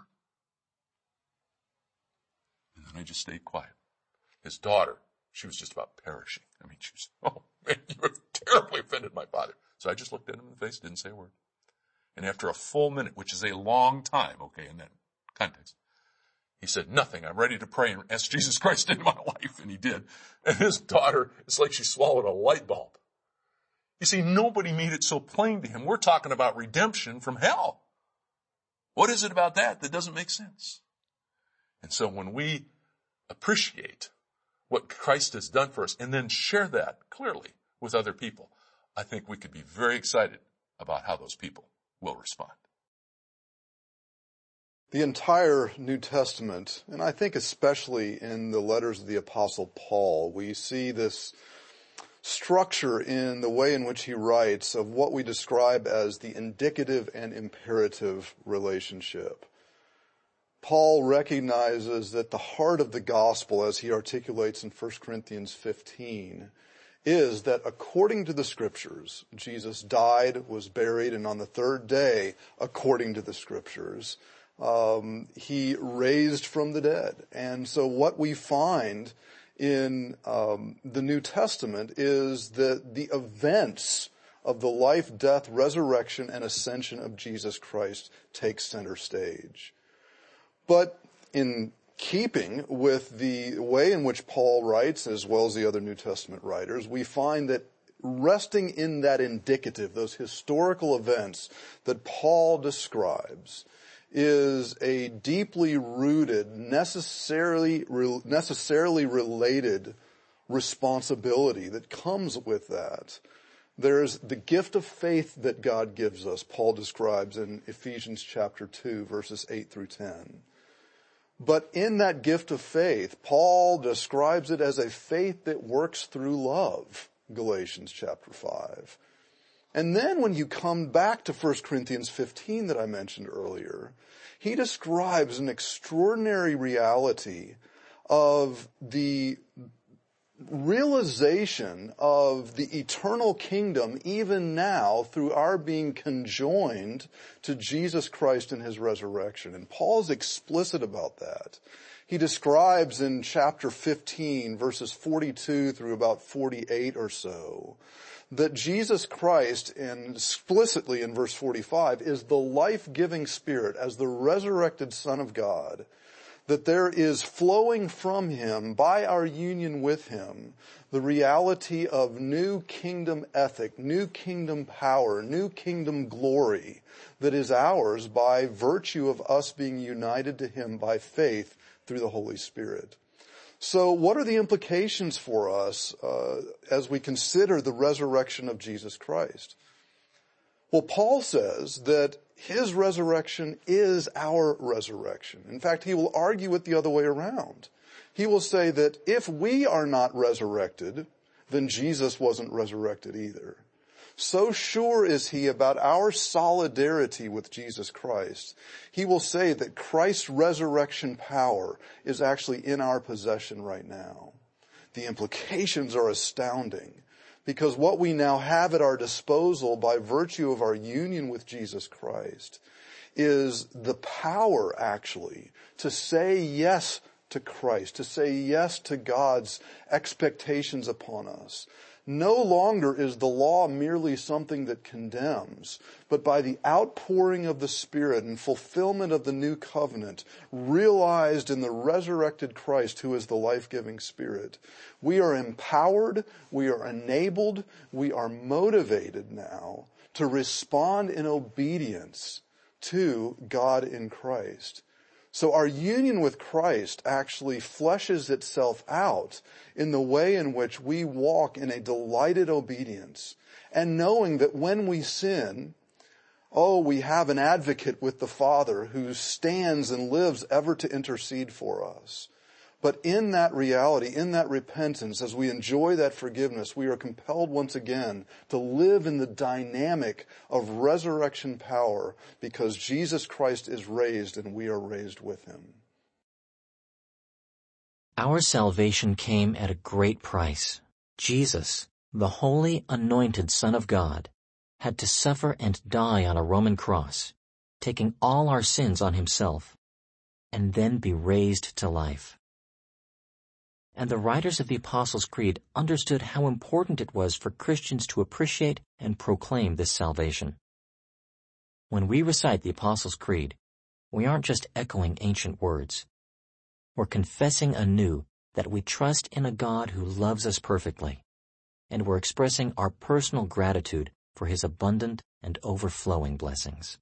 And then I just stayed quiet. His daughter, she was just about perishing. I mean, she was, oh, man, you have terribly offended my father. So I just looked at him in the face, didn't say a word. And after a full minute, which is a long time, okay, in that context, he said, nothing. I'm ready to pray and ask Jesus Christ into my life. And he did. And his daughter, it's like she swallowed a light bulb. You see, nobody made it so plain to him. We're talking about redemption from hell. What is it about that doesn't make sense? And so when we appreciate what Christ has done for us and then share that clearly with other people, I think we could be very excited about how those people will respond. The entire New Testament, and I think especially in the letters of the Apostle Paul, we see this structure in the way in which he writes of what we describe as the indicative and imperative relationship. Paul recognizes that the heart of the gospel, as he articulates in 1 Corinthians 15, is that according to the scriptures, Jesus died, was buried, and on the third day, according to the scriptures, he raised from the dead. And so what we find in the New Testament is that the events of the life, death, resurrection, and ascension of Jesus Christ take center stage. But in keeping with the way in which Paul writes, as well as the other New Testament writers, we find that resting in that indicative, those historical events that Paul describes, is a deeply rooted, necessarily related responsibility that comes with that. There's the gift of faith that God gives us, Paul describes in Ephesians chapter 2, verses 8 through 10. But in that gift of faith, Paul describes it as a faith that works through love, Galatians chapter 5. And then when you come back to 1 Corinthians 15 that I mentioned earlier, he describes an extraordinary reality of the realization of the eternal kingdom even now through our being conjoined to Jesus Christ in his resurrection. And Paul's explicit about that. He describes in chapter 15, verses 42 through about 48 or so, that Jesus Christ, and explicitly in verse 45, is the life-giving Spirit as the resurrected Son of God, that there is flowing from him, by our union with him, the reality of new kingdom ethic, new kingdom power, new kingdom glory that is ours by virtue of us being united to him by faith through the Holy Spirit. So what are the implications for us as we consider the resurrection of Jesus Christ? Well, Paul says that his resurrection is our resurrection. In fact, he will argue it the other way around. He will say that if we are not resurrected, then Jesus wasn't resurrected either. So sure is he about our solidarity with Jesus Christ, he will say that Christ's resurrection power is actually in our possession right now. The implications are astounding. Because what we now have at our disposal by virtue of our union with Jesus Christ is the power, actually, to say yes to Christ, to say yes to God's expectations upon us. No longer is the law merely something that condemns, but by the outpouring of the Spirit and fulfillment of the new covenant, realized in the resurrected Christ who is the life-giving Spirit, we are empowered, we are enabled, we are motivated now to respond in obedience to God in Christ. So our union with Christ actually fleshes itself out in the way in which we walk in a delighted obedience, and knowing that when we sin, we have an advocate with the Father who stands and lives ever to intercede for us. But in that reality, in that repentance, as we enjoy that forgiveness, we are compelled once again to live in the dynamic of resurrection power because Jesus Christ is raised and we are raised with him. Our salvation came at a great price. Jesus, the holy, anointed Son of God, had to suffer and die on a Roman cross, taking all our sins on himself, and then be raised to life. And the writers of the Apostles' Creed understood how important it was for Christians to appreciate and proclaim this salvation. When we recite the Apostles' Creed, we aren't just echoing ancient words. We're confessing anew that we trust in a God who loves us perfectly, and we're expressing our personal gratitude for his abundant and overflowing blessings.